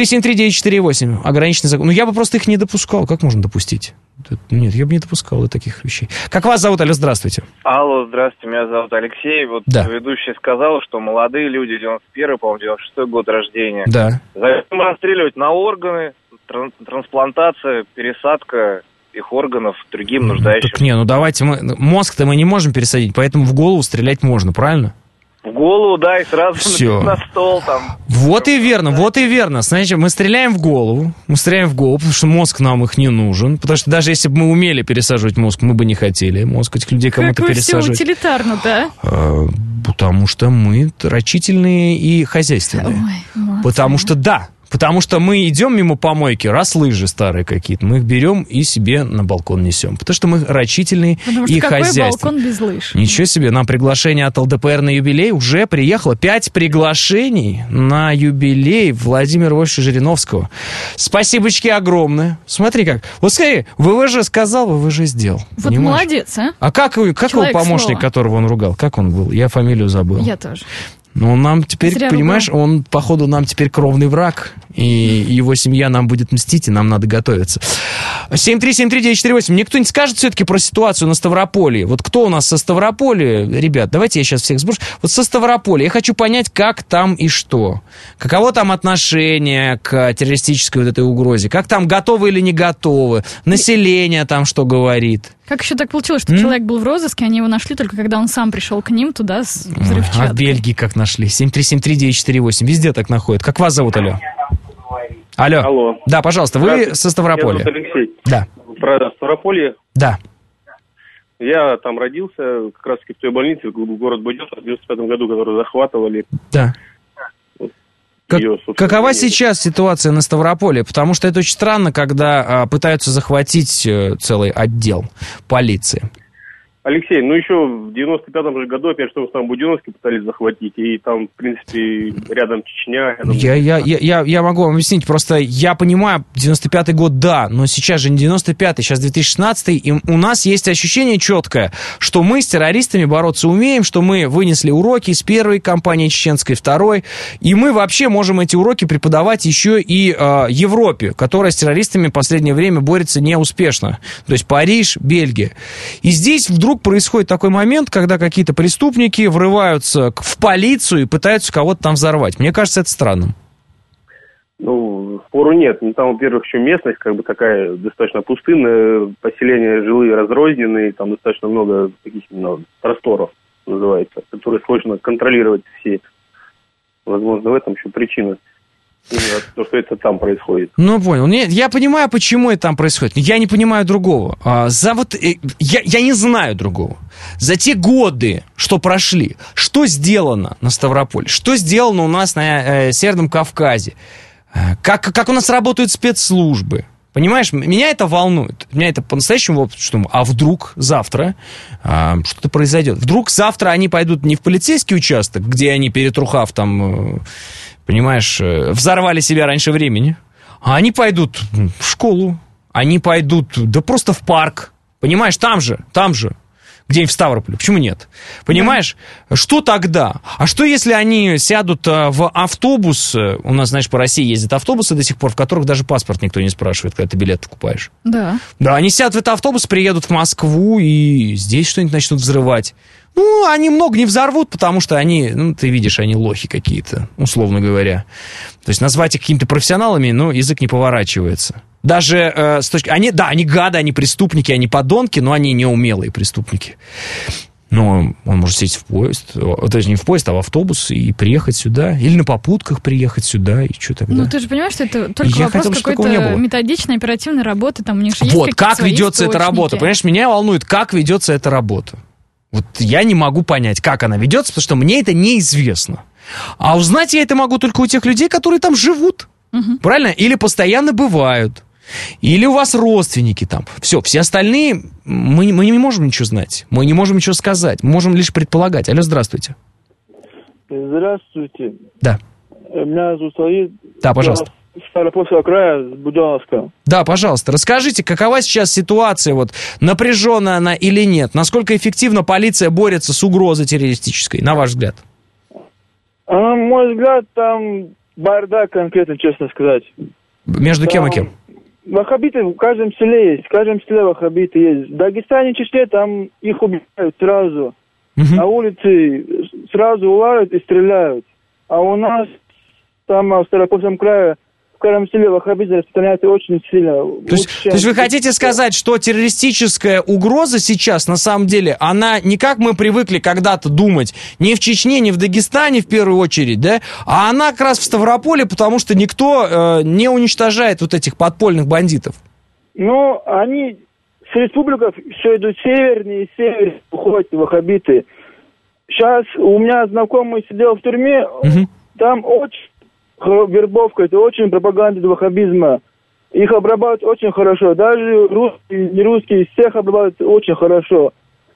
S1: 7373948, ограниченный закон. Ну, я бы просто их не допускал. Как можно допустить? Нет, я бы не допускал таких вещей. Как вас зовут, Алло, здравствуйте.
S10: Алло, здравствуйте, меня зовут Алексей. Вот
S1: да.
S10: Ведущий сказал, что молодые люди, 91-й, по-моему, 96-й год рождения.
S1: Да.
S10: Зачем расстреливать на органы, трансплантация, пересадка их органов другим нуждающимся?
S1: Так не, ну давайте мозг-то мы не можем пересадить, поэтому в голову стрелять можно, правильно?
S10: В голову, да, и сразу на стол там.
S1: Вот и верно, вот и верно. Значит, мы стреляем в голову, потому что мозг нам их не нужен, потому что даже если бы мы умели пересаживать мозг, мы бы не хотели мозг этих людей кому-то пересаживать.
S2: Как все утилитарно, да?
S1: Потому что мы рачительные и хозяйственные.
S2: Ой,
S1: потому что, да, потому что мы идем мимо помойки, раз лыжи старые какие-то, мы их берем и себе на балкон несем. Потому что мы рачительные и хозяйственные.
S2: Какой балкон без лыж?
S1: Ничего себе, нам приглашение от ЛДПР на юбилей уже приехало. 5 приглашений на юбилей Владимира Вольфовича Жириновского. Спасибочки огромное. Смотри как. Вот скорее, ВВЖ сказал, ВВЖ сделал.
S2: Вот
S1: понимаешь?
S2: Молодец, а?
S1: А как его помощник, которого он ругал? Как он был? Я фамилию забыл.
S2: Я тоже.
S1: Ну, нам теперь,
S2: зря
S1: понимаешь, он, походу, нам теперь кровный враг, и его семья нам будет мстить, и нам надо готовиться. 7373948. Мне кто-нибудь скажет все-таки про ситуацию на Ставрополье? Вот кто у нас со Ставрополья? Ребят, давайте я сейчас всех сброшу. Вот со Ставрополья я хочу понять, как там и что. Каково там отношение к террористической вот этой угрозе? Как там готовы или не готовы? Население там что говорит?
S2: Как еще так получилось, что человек был в розыске, они его нашли только когда он сам пришел к ним туда с взрывчаткой?
S1: А в Бельгии как нашли? 7373948. Везде так находят. Как вас зовут, алло? Алло.
S11: Алло.
S1: Да, пожалуйста, вы со Ставрополя.
S11: Я зовут Алексей.
S1: Да.
S11: Про Ставрополье.
S1: Да.
S11: Я там родился, как раз-таки в той больнице, город Будённовск, в 95-м году, которую захватывали.
S1: Да. Какова сейчас ситуация на Ставрополье? Потому что это очень странно, когда пытаются захватить целый отдел полиции.
S11: Алексей, ну еще в 95-м же году, опять что в самом Будённовске пытались захватить, и там, в принципе, рядом Чечня. Рядом...
S1: Я могу вам объяснить, просто я понимаю, 95-й год, да, но сейчас же не 95-й, сейчас 2016-й, и у нас есть ощущение четкое, что мы с террористами бороться умеем, что мы вынесли уроки из первой кампании чеченской, второй, и мы вообще можем эти уроки преподавать еще и Европе, которая с террористами в последнее время борется неуспешно. То есть Париж, Бельгия. И здесь вдруг происходит такой момент, когда какие-то преступники врываются в полицию и пытаются кого-то там взорвать. Мне кажется, это странным.
S11: Ну, спору нет. Ну, там, во-первых, еще местность как бы такая достаточно пустынная, поселения жилые разрозненные, там достаточно много таких просторов, называется, которые сложно контролировать все. Возможно, в этом еще причина. То, что это там происходит.
S1: Ну, понял. Нет, я понимаю, почему это там происходит. Я не понимаю другого. Я не знаю другого. За те годы, что прошли, что сделано на Ставрополе, что сделано у нас на Северном Кавказе, как у нас работают спецслужбы. Понимаешь, меня это волнует. Меня это по-настоящему волнует, что а вдруг завтра что-то произойдет. Вдруг завтра они пойдут не в полицейский участок, где они, перетрухав там... Понимаешь, взорвали себя раньше времени, а они пойдут в школу, они пойдут, да просто в парк, понимаешь, там же, где-нибудь в Ставрополе, почему нет? Понимаешь, что тогда? А что если они сядут в автобус, у нас, знаешь, по России ездят автобусы до сих пор, в которых даже паспорт никто не спрашивает, когда ты билет покупаешь.
S2: Да.
S1: Да, они сядут в этот автобус, приедут в Москву и здесь что-нибудь начнут взрывать. Ну, они много не взорвут, потому что они, ну, ты видишь, они лохи какие-то, условно говоря. То есть назвать их какими-то профессионалами, ну, язык не поворачивается. Даже с точки... они гады, они преступники, они подонки, но они неумелые преступники. Но он может сесть в поезд, то есть не в поезд, а в автобус и приехать сюда. Или на попутках приехать сюда, и что тогда?
S2: Ну, ты же понимаешь, что это только вопрос какой-то методичной, оперативной работы. Там у них же есть
S1: вот, как ведется эта работа. Понимаешь, меня волнует, как ведется эта работа. Вот я не могу понять, как она ведется, потому что мне это неизвестно. А узнать я это могу только у тех людей, которые там живут. Правильно? Или постоянно бывают. Или у вас родственники там. Все остальные, мы не можем ничего знать. Мы не можем ничего сказать. Мы можем лишь предполагать. Алло, здравствуйте.
S12: Здравствуйте.
S1: Да.
S12: Меня зовут Саид.
S1: Да, пожалуйста.
S12: Старопольского края, Буденновска.
S1: Да, пожалуйста. Расскажите, какова сейчас ситуация, вот, напряженная она или нет? Насколько эффективно полиция борется с угрозой террористической, на ваш взгляд?
S12: На мой взгляд, там бардак конкретно, честно сказать.
S1: Между
S12: там
S1: кем и кем?
S12: Ваххабиты в каждом селе есть. В каждом селе ваххабиты есть. В Дагестане, Чечне, там их убивают сразу. На улице сразу улавят и стреляют. А у нас там в Старопольском крае в каждом селе ваххабизм распространяется очень сильно.
S1: То есть вы хотите сказать, что террористическая угроза сейчас, на самом деле, она не как мы привыкли когда-то думать, не в Чечне, не в Дагестане в первую очередь, да, а она как раз в Ставрополе, потому что никто не уничтожает вот этих подпольных бандитов?
S12: Ну, они с республиков все идут севернее и севернее уходят ваххабиты. Сейчас у меня знакомый сидел в тюрьме, там очень вербовка, это очень пропаганда ваххабизма. Их обрабатывают очень хорошо. Даже русские, нерусские, всех обрабатывают очень хорошо.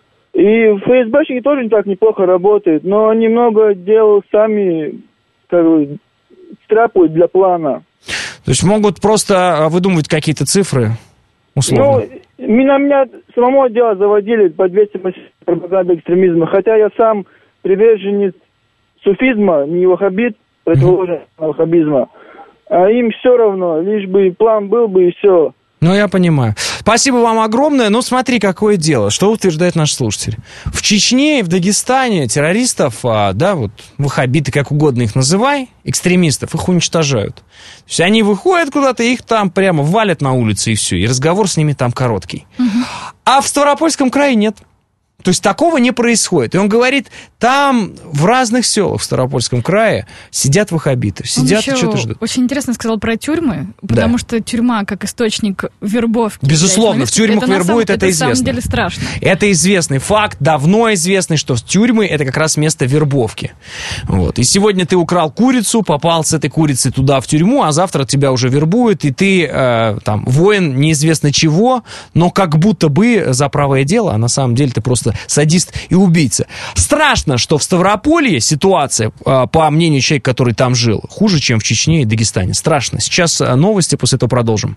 S12: И ФСБшники тоже так неплохо работают, но они много дел сами как бы стряпают для плана.
S1: То есть могут просто выдумывать какие-то цифры, условно?
S12: Ну, меня самого дела заводили под весом пропаганды экстремизма. Хотя я сам приверженец суфизма, не ваххабит, противоположность ваххабизма. А им все равно, лишь бы план был бы и все.
S1: Ну, я понимаю. Спасибо вам огромное. Ну, смотри, какое дело. Что утверждает наш слушатель? В Чечне и в Дагестане террористов, да, вот, ваххабиты, как угодно их называй, экстремистов, их уничтожают. То есть они выходят куда-то, их там прямо валят на улице и все. И разговор с ними там короткий. А в Ставропольском крае нет. То есть такого не происходит. И он говорит, там в разных селах в Ставропольском крае сидят ваххабиты, сидят и что-то ждут.
S2: Очень интересно сказал про тюрьмы, потому что тюрьма как источник вербовки.
S1: Безусловно, в тюрьмах вербуют, это известно.
S2: Это на самом деле страшно.
S1: Это известный факт, давно известный, что тюрьмы это как раз место вербовки. Вот. И сегодня ты украл курицу, попал с этой курицей туда в тюрьму, а завтра тебя уже вербуют, и ты там воин неизвестно чего, но как будто бы за правое дело, а на самом деле ты просто садист и убийца. Страшно, что в Ставрополье ситуация, по мнению человека, который там жил, хуже, чем в Чечне и Дагестане. Страшно. Сейчас новости, после этого продолжим.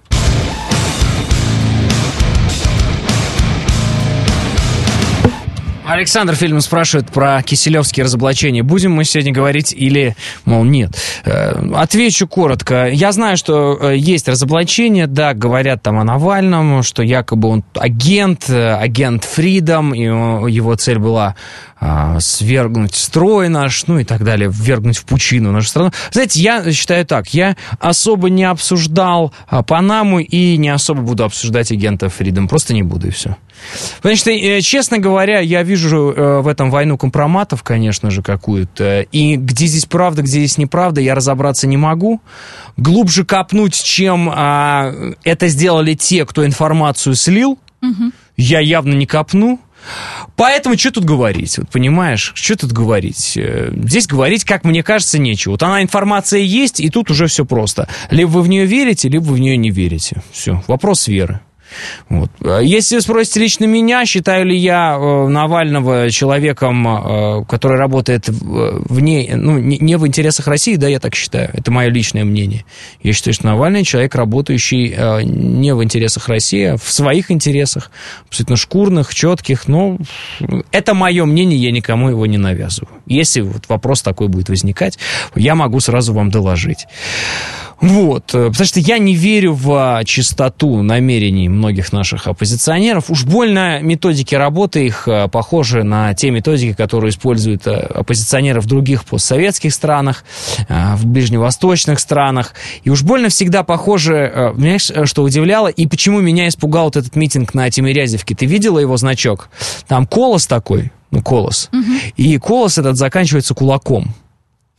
S1: Александр Фильм спрашивает про киселевские разоблачения. Будем мы сегодня говорить или, мол, нет? Отвечу коротко. Я знаю, что есть разоблачения, да, говорят там о Навальном, что якобы он агент Freedom, и его цель была свергнуть строй наш, ну и так далее, ввергнуть в пучину нашу страну. Знаете, я считаю так, я особо не обсуждал Панаму и не особо буду обсуждать агента Freedom, просто не буду и все. Потому что, честно говоря, я вижу в этом войну компроматов, конечно же, какую-то, и где здесь правда, где здесь неправда, я разобраться не могу. Глубже копнуть, чем это сделали те, кто информацию слил, я явно не копну. Поэтому что тут говорить, вот понимаешь, что тут говорить? Здесь говорить, как мне кажется, нечего. Вот она, информация есть, и тут уже все просто. Либо вы в нее верите, либо вы в нее не верите. Все, вопрос веры. Вот. Если вы спросите лично меня, считаю ли я Навального человеком, который работает не в интересах России, да, я так считаю. Это мое личное мнение. Я считаю, что Навальный человек, работающий не в интересах России, а в своих интересах, абсолютно шкурных, четких. Но это мое мнение, я никому его не навязываю. Если вот вопрос такой будет возникать, я могу сразу вам доложить. Вот, потому что я не верю в чистоту намерений многих наших оппозиционеров. Уж больно методики работы их похожи на те методики, которые используют оппозиционеры в других постсоветских странах, в ближневосточных странах. И уж больно всегда похоже, знаешь, что удивляло, и почему меня испугал вот этот митинг на Тимирязевке. Ты видела его значок? Там колос такой, колос. И колос этот заканчивается кулаком.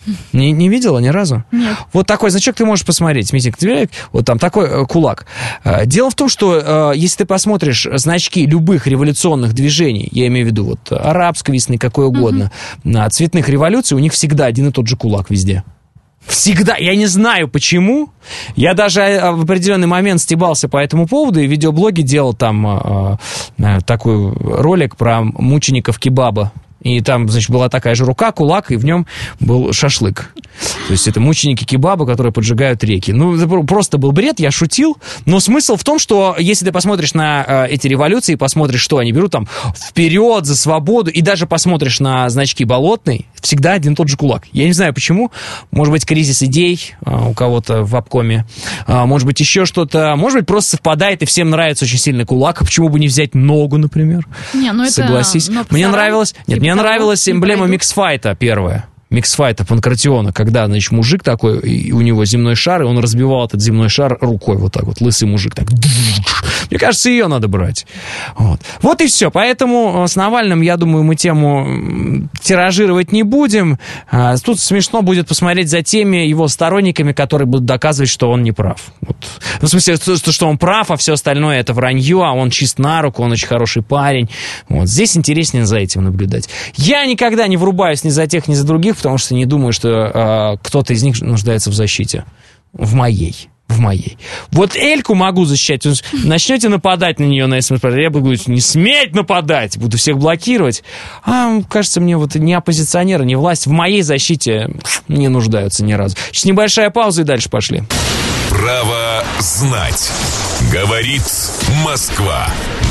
S1: Не видела ни разу?
S2: Нет.
S1: Вот такой значок ты можешь посмотреть, Митик, вот там такой кулак. Дело в том, что если ты посмотришь значки любых революционных движений, я имею в виду вот арабской весны, какой угодно, цветных революций, у них всегда один и тот же кулак везде. Всегда. Я не знаю, почему. Я даже в определенный момент стебался по этому поводу, и в видеоблоге делал там такой ролик про мучеников кебаба. И там, значит, была такая же рука, кулак, и в нем был шашлык. То есть это мученики кебаба, которые поджигают реки. Ну, это просто был бред, я шутил. Но смысл в том, что если ты посмотришь на эти революции, посмотришь, что они берут там вперед, за свободу, и даже посмотришь на значки Болотной, всегда один и тот же кулак. Я не знаю, почему. Может быть, кризис идей у кого-то в обкоме. Может быть, еще что-то. Может быть, просто совпадает, и всем нравится очень сильный кулак. А почему бы не взять ногу, например?
S2: Не, ну это...
S1: Согласись. Мне нравилось... Нет, мне нравилась эмблема миксфайта первая. Миксфайта Панкратиона, когда, значит, мужик такой, и у него земной шар, и он разбивал этот земной шар рукой вот так вот, лысый мужик так. Мне кажется, ее надо брать. Вот и все. Поэтому с Навальным, я думаю, мы тему тиражировать не будем. Тут смешно будет посмотреть за теми его сторонниками, которые будут доказывать, что он не прав. Вот. В смысле, что он прав, а все остальное это вранье, а он чист на руку, он очень хороший парень. Вот. Здесь интереснее за этим наблюдать. Я никогда не врубаюсь ни за тех, ни за других, потому что не думаю, что кто-то из них нуждается в защите. В моей. Вот Эльку могу защищать. Начнете нападать на нее на СМС, я буду говорить, не сметь нападать, буду всех блокировать. Кажется, мне вот ни оппозиционеры, ни власть в моей защите не нуждаются ни разу. Сейчас небольшая пауза и дальше пошли.
S4: Право знать. Говорит Москва.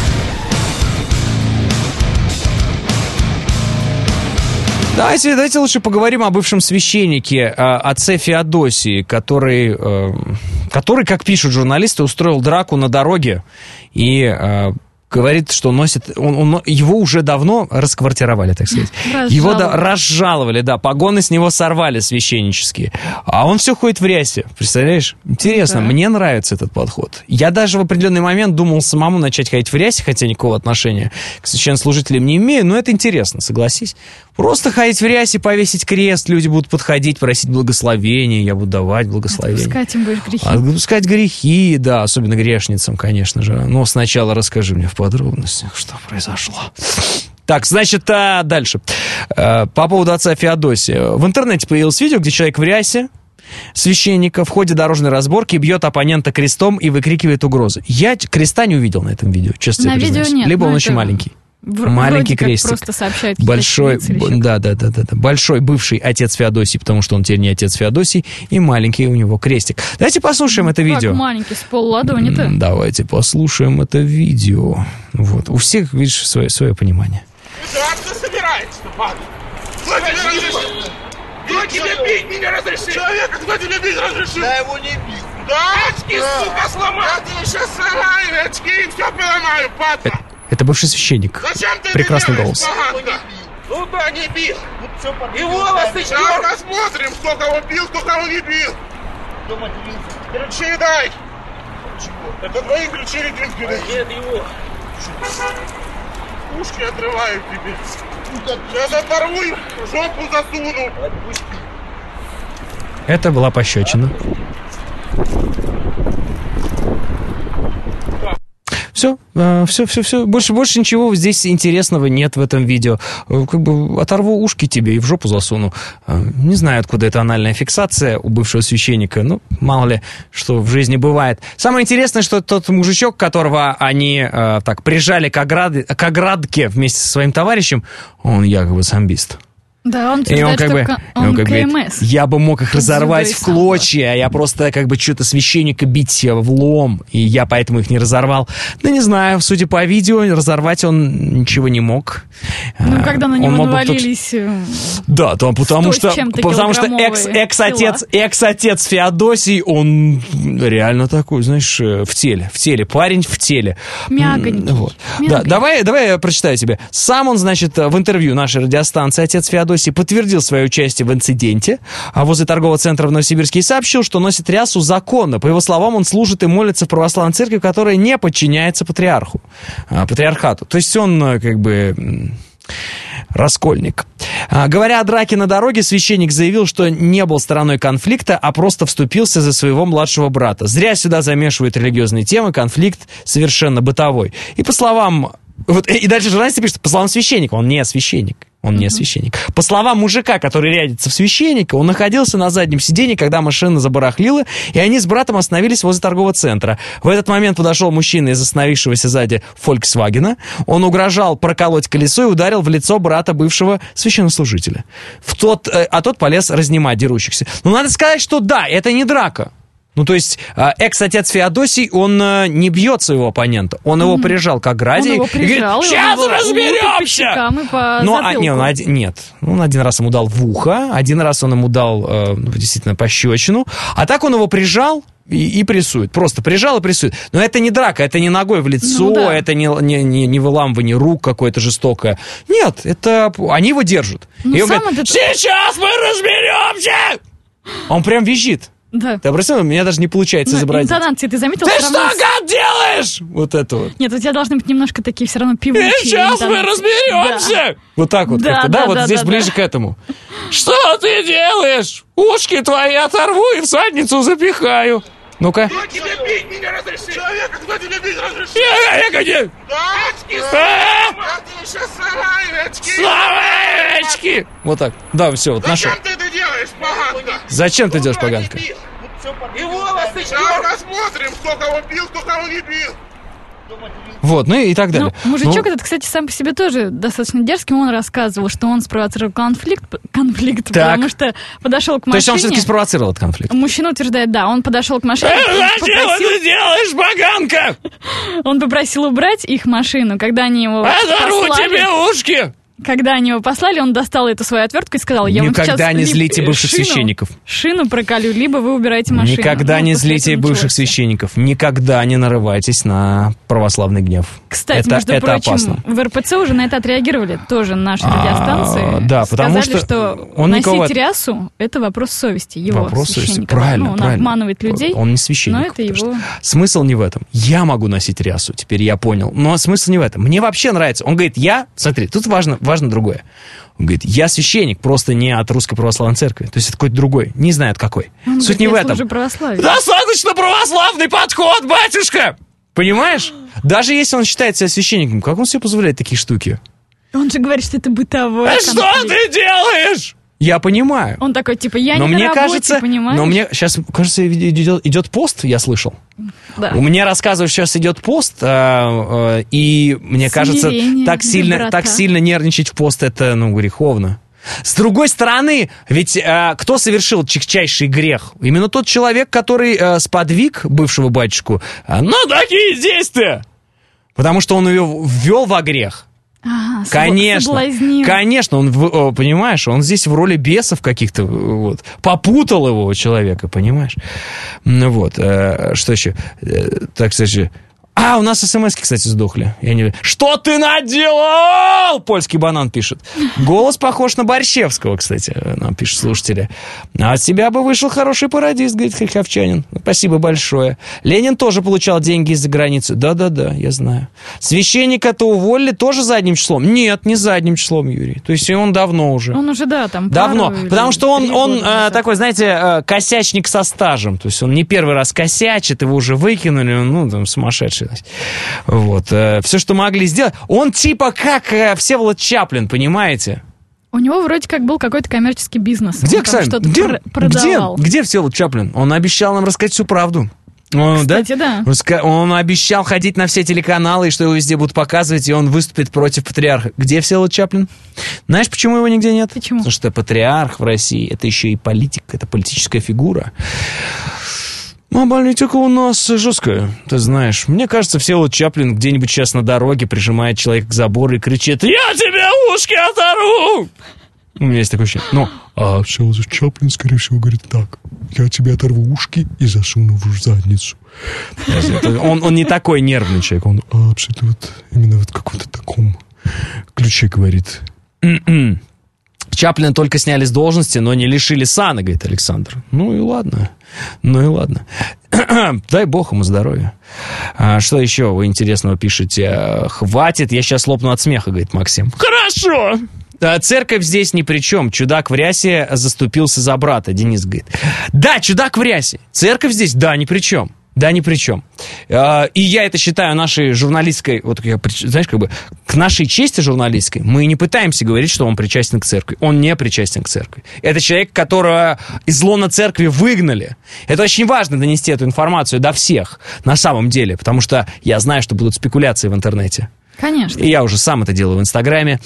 S1: Давайте лучше поговорим о бывшем священнике, отце Феодосии, который, как пишут журналисты, устроил драку на дороге и говорит, что носит... его уже давно расквартировали, так сказать. Его разжаловали, да, погоны с него сорвали священнические. А он все ходит в рясе, представляешь? Интересно, мне нравится этот подход. Я даже в определенный момент думал самому начать ходить в рясе, хотя никакого отношения к священнослужителям не имею, но это интересно, согласись. Просто ходить в рясе, повесить крест, люди будут подходить, просить благословения, я буду давать благословения.
S2: Отпускать им будешь грехи.
S1: Отпускать грехи, да, особенно грешницам, конечно же. Но сначала расскажи мне в подробностях, что произошло. Так, значит, дальше. По поводу отца Феодосия. В интернете появилось видео, где человек в рясе священника в ходе дорожной разборки бьет оппонента крестом и выкрикивает угрозы. Я креста не увидел на этом видео, честно тебе признаюсь.
S2: Видео нет,
S1: либо он очень маленький. Маленький крестик.
S2: Просто сообщают
S1: большой, да. Большой бывший отец Феодосий, потому что он теперь не отец Феодосий, и маленький у него крестик. Давайте послушаем это видео.
S2: Как маленький, с полладони-то.
S1: Давайте послушаем это видео. Вот. У всех, видишь, свое понимание.
S13: Ты собираешься, падай? Кто тебе разрешил? Кто тебе бить меня разрешил? Человека, кто тебе бить разрешил? Я его не бил. Да, очки, сука, сломай! Я тебе сейчас сломаю очки и все поломаю, падла!
S1: Это бывший священник. Прекрасный голос.
S13: Ну да, не бил. И волосы сейчас посмотрим, кто кого бил, кто кого не бил. Ключи дай. Это твои ключи, рединки. Нет, его. Ушки отрываю тебе. Сейчас оторву и жопу засуну.
S1: Это была пощечина. Все. Больше ничего здесь интересного нет в этом видео. Как бы оторву ушки тебе и в жопу засуну. Не знаю, откуда эта анальная фиксация у бывшего священника. Ну, мало ли, что в жизни бывает. Самое интересное, что тот мужичок, которого они так прижали к оградке вместе со своим товарищем, он якобы самбист.
S2: Да, он утверждает, что он КМС.
S1: Говорит, я бы мог их разорвать в клочья, я просто как бы что-то священника бить в лом, и я поэтому их не разорвал. Да не знаю, судя по видео, разорвать он ничего не мог.
S2: Ну, когда на него навалились...
S1: Да, потому что экс-отец Феодосий, он реально такой, знаешь, в теле, парень в теле.
S2: Мягонький.
S1: Вот. Да, давай я прочитаю тебе. Сам он, значит, в интервью нашей радиостанции отец Феодосий подтвердил свое участие в инциденте, а возле торгового центра в Новосибирске сообщил, что носит рясу законно. По его словам, он служит и молится в православной церкви, которая не подчиняется патриархату. То есть он как бы раскольник. Говоря о драке на дороге, священник заявил, что не был стороной конфликта, а просто вступился за своего младшего брата. Зря сюда замешивают религиозные темы, конфликт совершенно бытовой. И по словам... и дальше журналисты пишут, по словам священника, он не священник. Он не священник. По словам мужика, который рядится в священника, он находился на заднем сиденье, когда машина забарахлила, и они с братом остановились возле торгового центра. В этот момент подошел мужчина из остановившегося сзади «Фольксвагена». Он угрожал проколоть колесо и ударил в лицо брата бывшего священнослужителя. А тот полез разнимать дерущихся. Но надо сказать, что да, это не драка. Ну, то есть, экс-отец Феодосий, он не бьет своего оппонента. Он его прижал к ограде.
S2: Он его прижал,
S1: и говорит, сейчас разберемся! Нет. Он один раз ему дал в ухо, один раз он ему дал, действительно, пощечину. А так он его прижал и прессует. Просто прижал и прессует. Но это не драка, это не ногой в лицо, это не выламывание рук какое-то жестокое. Нет, это они его держат. И он говорит, сейчас мы разберемся! Он прям визжит.
S2: Да.
S1: Ты обратил, у меня даже не получается изобразить.
S2: Интонации ты заметил?
S1: Ты что, гад, делаешь? Вот это вот.
S2: Нет, у тебя должны быть немножко такие все равно певучие.
S1: Сейчас мы разберемся! Да. Вот так вот как-то, да, вот здесь ближе к этому. Что ты делаешь? Ушки твои оторву и в задницу запихаю. Ну-ка.
S13: Кто тебе бить меня разрешил? Человек, кто тебе бить разрешил?
S1: Я Славочки! Вот так. Да, все, вот нашел.
S13: Зачем ты это делаешь, поганка?
S1: Зачем ты делаешь, поганка?
S13: И волосы сейчас посмотрим, кто кого бил, кто кого не бил.
S1: Вот, ну и так далее.
S2: Ну, мужичок этот, кстати, сам по себе тоже достаточно дерзкий. Он рассказывал, что он спровоцировал конфликт, потому что подошел к машине.
S1: То есть он все-таки спровоцировал этот конфликт?
S2: Мужчина утверждает, да, он подошел к машине.
S1: Зачем ты делаешь, поганка?
S2: Он попросил убрать их машину, когда они его
S1: послали. Тебе ушки!
S2: Когда они его послали, он достал эту свою отвертку и сказал, я вам сейчас
S1: никогда не злите бывших священников.
S2: Шину проколю, либо вы убираете машину.
S1: Никогда не злите бывших священников. Никогда не нарывайтесь на православный гнев.
S2: Кстати, между прочим, опасно. В РПЦ уже на это отреагировали. Тоже наши радиостанции.
S1: Да, потому
S2: что носить рясу — это вопрос совести. Его
S1: вопрос совести.
S2: Правильно, он обманывает людей.
S1: Он не священник.
S2: Но это его...
S1: Смысл не в этом. Я могу носить рясу, теперь я понял. Но смысл не в этом. Мне вообще нравится. Он говорит, смотри, тут важно другое. Он говорит, я священник, просто не от Русской Православной Церкви. То есть это какой-то другой. Не знаю от какой. Суть не в этом. Достаточно православный подход, батюшка! Понимаешь? Даже если он считает себя священником, как он себе позволяет такие штуки?
S2: Он же говорит, что это бытовой конфликт.
S1: Что ты делаешь? Я понимаю.
S2: Он такой, типа, я не на работе, понимаешь?
S1: Но мне сейчас, кажется, идет пост, я слышал.
S2: Да.
S1: Мне рассказывают, сейчас идет пост, и мне кажется, так сильно нервничать в пост, это, греховно. С другой стороны, ведь кто совершил чистейший грех? Именно тот человек, который сподвиг бывшего батюшку на такие действия. Потому что он ее ввел во грех.
S2: Ага,
S1: конечно, он, понимаешь, он здесь в роли бесов каких-то, вот, попутал его человека, понимаешь? Вот, что еще? Так, кстати, у нас смс-ки, кстати, сдохли. Что ты наделал? Польский банан пишет. Голос похож на Борщевского, кстати, нам пишут слушатели. А от себя бы вышел хороший пародист, говорит Харьковчанин. Спасибо большое. Ленин тоже получал деньги из-за границы. Да, я знаю. Священника-то уволили тоже задним числом? Нет, не задним числом, Юрий. То есть он давно уже.
S2: Он уже, да, там
S1: давно. Потому что он такой, знаете, косячник со стажем. То есть он не первый раз косячит, его уже выкинули, там, сумасшедший. Вот. Все, что могли сделать. Он типа как Всеволод Чаплин, понимаете?
S2: У него вроде как был какой-то коммерческий бизнес.
S1: Где, кстати, где Всеволод Чаплин? Он обещал нам рассказать всю правду.
S2: Кстати, да.
S1: Он обещал ходить на все телеканалы, и что его везде будут показывать, и он выступит против патриарха. Где Всеволод Чаплин? Знаешь, почему его нигде нет?
S2: Почему?
S1: Потому что патриарх в России — это еще и политик, это политическая фигура. А политика у нас жесткая, ты знаешь. Мне кажется, Всеволод Чаплин где-нибудь сейчас на дороге прижимает человека к забору и кричит: «Я тебе ушки оторву!» У меня есть такое ощущение. Всеволод Чаплин, скорее всего, говорит так: «Я тебе оторву ушки и засуну в задницу». Он не такой нервный человек. Он абсолютно именно в каком-то таком ключе говорит. Чаплина только сняли с должности, но не лишили сана, говорит Александр. Ну и ладно. Дай бог ему здоровья. Что еще вы интересного пишете? Хватит, я сейчас лопну от смеха, говорит Максим. Хорошо. Церковь здесь ни при чем. Чудак в рясе заступился за брата, Денис говорит. Да, чудак в рясе. Церковь здесь, да, ни при чем. Да, ни при чем. И я это считаю нашей журналистской, вот, знаешь, как бы, к нашей чести журналистской, мы не пытаемся говорить, что он причастен к церкви. Он не причастен к церкви. Это человек, которого из лона церкви выгнали. Это очень важно донести эту информацию до всех, на самом деле, потому что я знаю, что будут спекуляции в интернете.
S2: Конечно.
S1: И я уже сам это делаю в Инстаграме.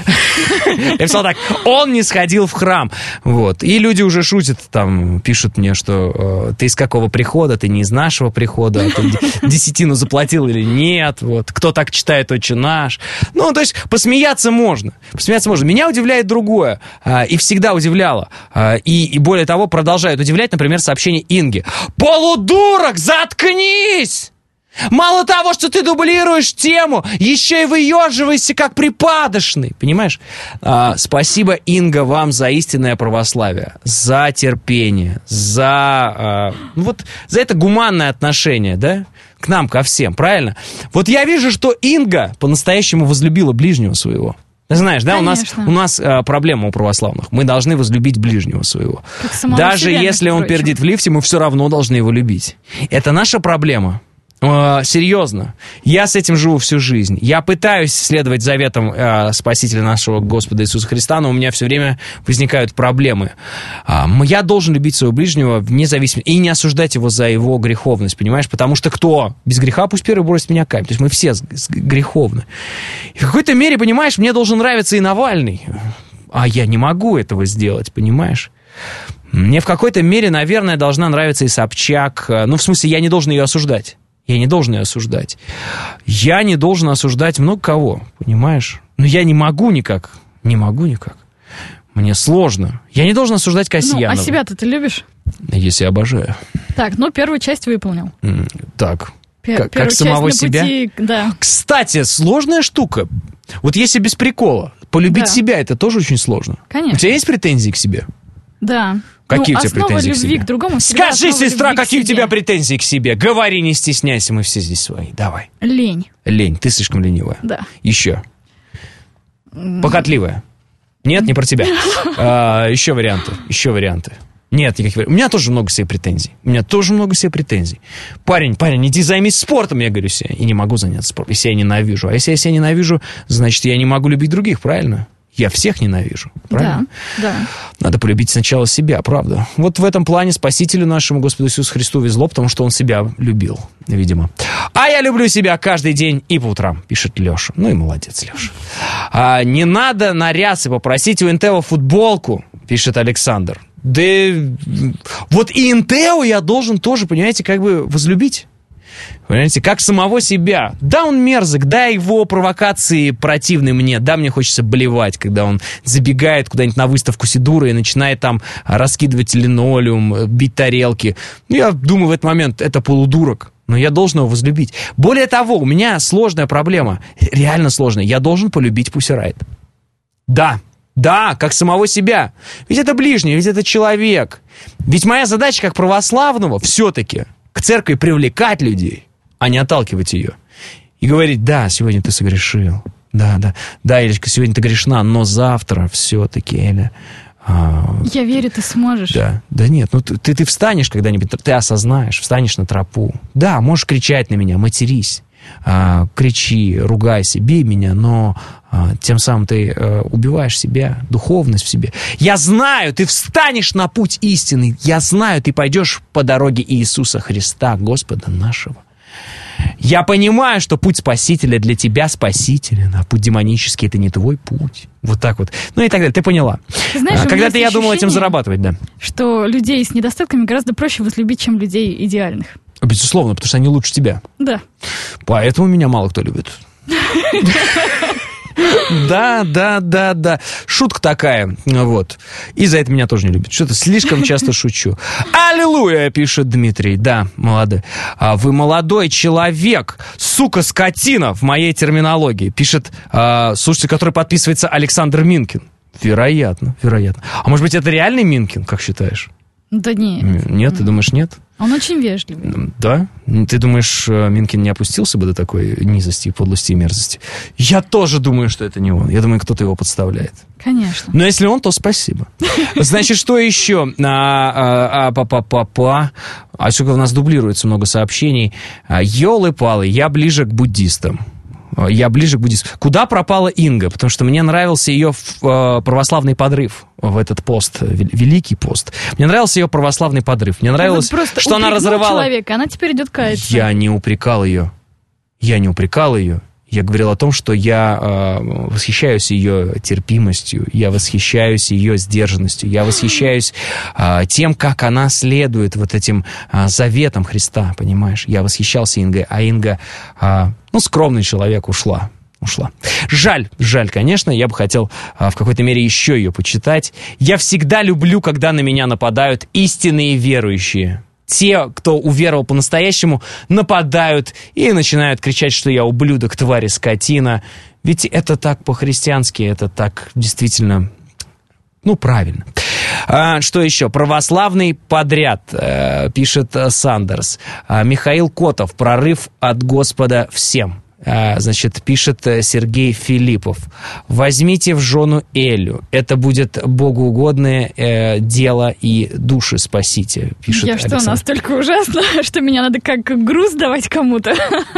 S1: Я писал так: он не сходил в храм. Вот. И люди уже шутят, там, пишут мне, что ты из какого прихода, ты не из нашего прихода, ты десятину заплатил или нет, вот. Кто так читает «Отче наш». Ну, то есть, посмеяться можно. Посмеяться можно. Меня удивляет другое, и всегда удивляло. И более того, продолжает удивлять, например, сообщение Инги. «Полудурок, заткнись! Мало того, что ты дублируешь тему, еще и выеживайся как припадочный». Понимаешь? Спасибо, Инга, вам за истинное православие, за терпение, за это гуманное отношение, да, к нам, ко всем, правильно? Вот я вижу, что Инга по-настоящему возлюбила ближнего своего. Ты знаешь, да, у нас проблема у православных. Мы должны возлюбить ближнего своего. Даже если он пердит в лифте, мы все равно должны его любить. Это наша проблема. Серьезно, я с этим живу всю жизнь. Я пытаюсь следовать заветам Спасителя нашего Господа Иисуса Христа, но у меня все время возникают проблемы. Я должен любить своего ближнего вне зависимости и не осуждать его за его греховность, понимаешь? Потому что кто без греха, пусть первый бросит меня камень. То есть мы все греховны. И в какой-то мере, понимаешь, мне должен нравиться и Навальный, а я не могу этого сделать, понимаешь? Мне в какой-то мере, наверное, должна нравиться и Собчак. Ну, в смысле, я не должен ее осуждать. Я не должен ее осуждать. Я не должен осуждать много кого, понимаешь? Но я не могу никак. Не могу никак. Мне сложно. Я не должен осуждать Касьянова.
S2: Ну, а себя-то ты любишь?
S1: Если обожаю.
S2: Так, первую часть выполнил.
S1: Так. Как самого себя?
S2: Пути, да.
S1: Кстати, сложная штука. Вот если без прикола, полюбить себя, это тоже очень сложно.
S2: Конечно.
S1: У тебя есть претензии к себе?
S2: Да.
S1: Какие у тебя претензии к себе?
S2: К другому.
S1: Скажи, сестра, какие у тебя претензии к себе? Говори, не стесняйся, мы все здесь свои. Давай.
S2: Лень.
S1: Лень, ты слишком ленивая.
S2: Да.
S1: Еще. Похотливая. Нет, не про тебя. Еще варианты. Нет никаких вариантов. У меня тоже много себе претензий. Парень, иди займись спортом, я говорю себе. И не могу заняться спортом, если я ненавижу. А если я себя ненавижу, значит, я не могу любить других, правильно? Я всех ненавижу, правильно?
S2: Да.
S1: Надо полюбить сначала себя, правда. Вот в этом плане Спасителю нашему Господу Иисусу Христу везло, потому что он себя любил, видимо. А я люблю себя каждый день и по утрам, пишет Леша. Ну и молодец, Леша. Не надо на рясы попросить у Интео футболку, пишет Александр. Да вот и Интео я должен тоже, понимаете, как бы возлюбить. Понимаете, как самого себя. Да, он мерзок, да, его провокации противны мне, да, мне хочется блевать, когда он забегает куда-нибудь на выставку Сидура и начинает там раскидывать линолеум, бить тарелки. Я думаю в этот момент, это полудурок, но я должен его возлюбить. Более того, у меня сложная проблема, реально сложная, я должен полюбить Pussy Riot. Да, как самого себя. Ведь это ближний, ведь это человек. Ведь моя задача как православного все-таки к церкви привлекать людей, а не отталкивать ее. И говорить: да, сегодня ты согрешил. Да, Элечка, сегодня ты грешна, но завтра все-таки, Эля...
S2: Я верю, ты сможешь.
S1: Да нет, ты встанешь когда-нибудь, ты осознаешь, встанешь на тропу. Да, можешь кричать на меня, матерись. Кричи, ругайся, бей меня, но тем самым ты убиваешь себя, духовность в себе. Я знаю, ты встанешь на путь истины. Я знаю, ты пойдешь по дороге Иисуса Христа, Господа нашего. Я понимаю, что путь Спасителя для тебя спасителен, а путь демонический — это не твой путь. Вот так вот. Ну и так далее. Ты поняла.
S2: Знаешь,
S1: когда-то я думал этим зарабатывать, да.
S2: Что людей с недостатками гораздо проще возлюбить, чем людей идеальных.
S1: Безусловно, потому что они лучше тебя.
S2: Да.
S1: Поэтому меня мало кто любит. Да. Шутка такая, вот. И за это меня тоже не любят. Что-то слишком часто шучу. Аллилуйя, пишет Дмитрий. Да, молодой. Вы молодой человек. Сука, скотина, в моей терминологии. Пишет слушатель, который подписывается Александр Минкин. Вероятно. А может быть, это реальный Минкин, как считаешь?
S2: Да нет.
S1: Нет, ты думаешь, нет?
S2: Он очень вежливый.
S1: Да? Ты думаешь, Минкин не опустился бы до такой низости, подлости и мерзости? Я тоже думаю, что это не он. Я думаю, кто-то его подставляет.
S2: Конечно.
S1: Но если он, то спасибо. Значит, что еще? А сколько у нас дублируется много сообщений. Ёлы-палы, я ближе к буддистам. Куда пропала Инга? Потому что мне нравился ее православный подрыв в этот пост, Великий пост. Мне нравился ее православный подрыв. Мне нравилось, что она разрывала...
S2: человека, она теперь идет каяться.
S1: Я не упрекал ее. Я говорил о том, что я восхищаюсь ее терпимостью, я восхищаюсь ее сдержанностью, я восхищаюсь тем, как она следует вот этим заветам Христа, понимаешь? Я восхищался Ингой, а Инга, скромный человек, ушла. Жаль, конечно, я бы хотел в какой-то мере еще ее почитать. Я всегда люблю, когда на меня нападают истинные верующие. Те, кто уверовал по-настоящему, нападают и начинают кричать, что я ублюдок, тварь, скотина. Ведь это так по-христиански, это так действительно, правильно. Что еще? Православный подряд, пишет Сандерс. Михаил Котов, прорыв от Господа всем. Значит, пишет Сергей Филиппов. Возьмите в жену Элю. Это будет богоугодное дело и души спасите, пишет Александр.
S2: Что, настолько ужасно, что меня надо как груз давать кому-то?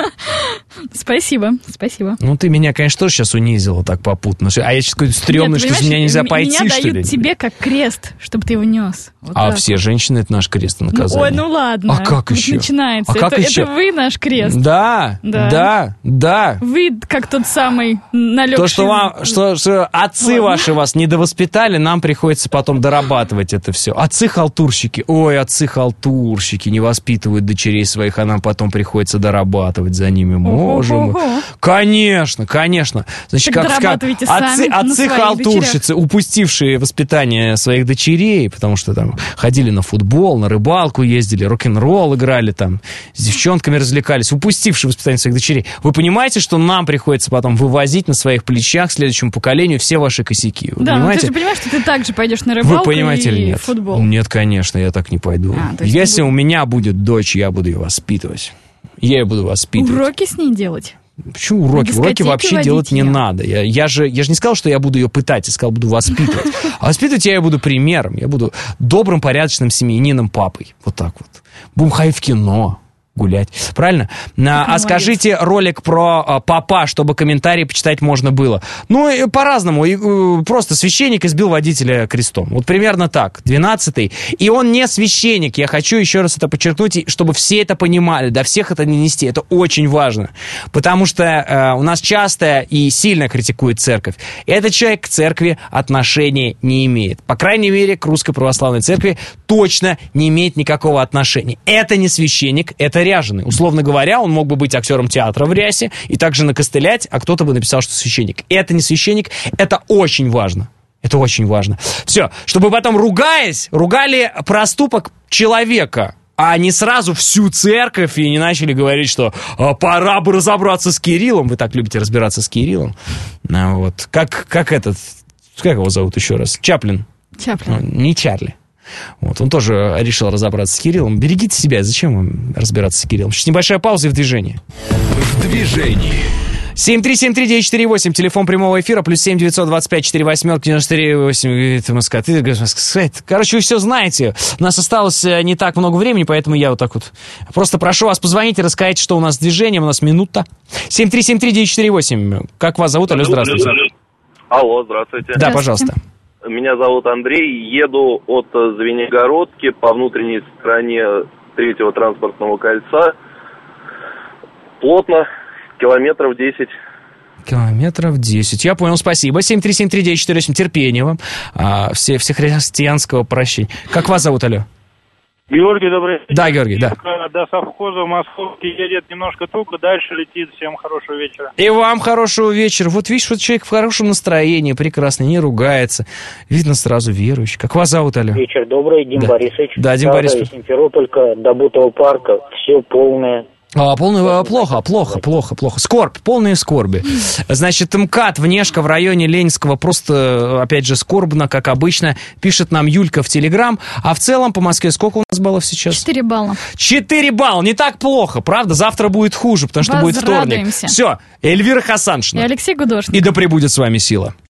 S2: Спасибо.
S1: Ты меня, конечно, тоже сейчас унизила так попутно. А я сейчас какой-то стрёмный, что меня нельзя пойти, что ли?
S2: Меня дают тебе как крест, чтобы ты его нес.
S1: Все женщины — это наш крест и наказание.
S2: Ладно.
S1: А как еще?
S2: Начинается. Это вы наш крест.
S1: Да.
S2: Вы как тот самый налёгший...
S1: Что отцы ваши вас не довоспитали, нам приходится потом дорабатывать это все. Отцы-халтурщики. Отцы-халтурщики не воспитывают дочерей своих, а нам потом приходится дорабатывать за ними. Можем. Конечно. Значит, отцы-халтурщицы, упустившие воспитание своих дочерей, потому что там ходили на футбол, на рыбалку ездили, рок-н-ролл играли там, с девчонками развлекались, упустившие воспитание своих дочерей. Вы понимаете, что нам приходится потом вывозить на своих плечах следующему поколению все ваши косяки? Вы понимаете?
S2: Ты же понимаешь, что ты также пойдешь на рыбалку и футбол.
S1: Нет, конечно, я так не пойду. Если у меня будет дочь, я буду ее воспитывать.
S2: Уроки с ней делать?
S1: Почему уроки? Уроки вообще делать не надо. Я же не сказал, что я буду ее пытать, я сказал, буду воспитывать. А воспитывать я ее буду примером. Я буду добрым, порядочным семьянином папой. Вот так вот. Будем ходить в кино, гулять. Правильно? Скажите ролик про попа, чтобы комментарии почитать можно было. По-разному. Просто священник избил водителя крестом. Вот примерно так. 12-й. И он не священник. Я хочу еще раз это подчеркнуть, чтобы все это понимали. До всех это не нести. Это очень важно. Потому что у нас часто и сильно критикует церковь. Этот человек к церкви отношения не имеет. По крайней мере, к Русской Православной Церкви точно не имеет никакого отношения. Это не священник, это ряженый. Условно говоря, он мог бы быть актером театра в рясе и также накостылять, а кто-то бы написал, что священник. Это не священник, это очень важно. Это очень важно. Все, чтобы потом, ругали проступок человека, а не сразу всю церковь и не начали говорить, что пора бы разобраться с Кириллом. Вы так любите разбираться с Кириллом. Как его зовут еще раз? Чаплин. Не Чарли. Он тоже решил разобраться с Кириллом. Берегите себя, зачем вам разбираться с Кириллом? Сейчас небольшая пауза и в движении.
S4: В движении.
S1: 7373948, телефон прямого эфира, +7 925 48 94 Москва. Короче, вы все знаете. У нас осталось не так много времени, поэтому я вот так вот просто прошу вас позвонить и рассказать, что у нас с движением. У нас минута. 7373948. Как вас зовут? Алло, здравствуйте.
S14: Алло, здравствуйте.
S1: Да, пожалуйста.
S14: Меня зовут Андрей. Еду от Звенигородки по внутренней стороне третьего транспортного кольца. Плотно, километров 10.
S1: Километров 10. Я понял, спасибо. 7373948. Терпения вам. Всехристианского прощения. Как вас зовут, алло?
S15: Георгий, добрый день.
S1: Да, Георгий, да.
S15: До совхоза Московский едет немножко туго, дальше летит. Всем хорошего вечера.
S1: И вам хорошего вечера. Вот видишь, вот человек в хорошем настроении, прекрасно, не ругается. Видно сразу верующий. Как вас зовут, алло?
S16: Вечер добрый, Дим Борисович.
S1: Да, Дим Борисович.
S16: Из Симферополька до Бутового парка. Все полное.
S1: Плохо. Скорбь, полные скорби. Значит, МКАД, Внешка в районе Ленинского, просто, опять же, скорбно, как обычно, пишет нам Юлька в Телеграм. А в целом по Москве сколько у нас баллов сейчас?
S2: 4 балла.
S1: 4 балла, не так плохо, правда? Завтра будет хуже, потому что будет вторник. Все, Эльвира Хасаншина.
S2: И Алексей Гудошник.
S1: И да пребудет с вами сила.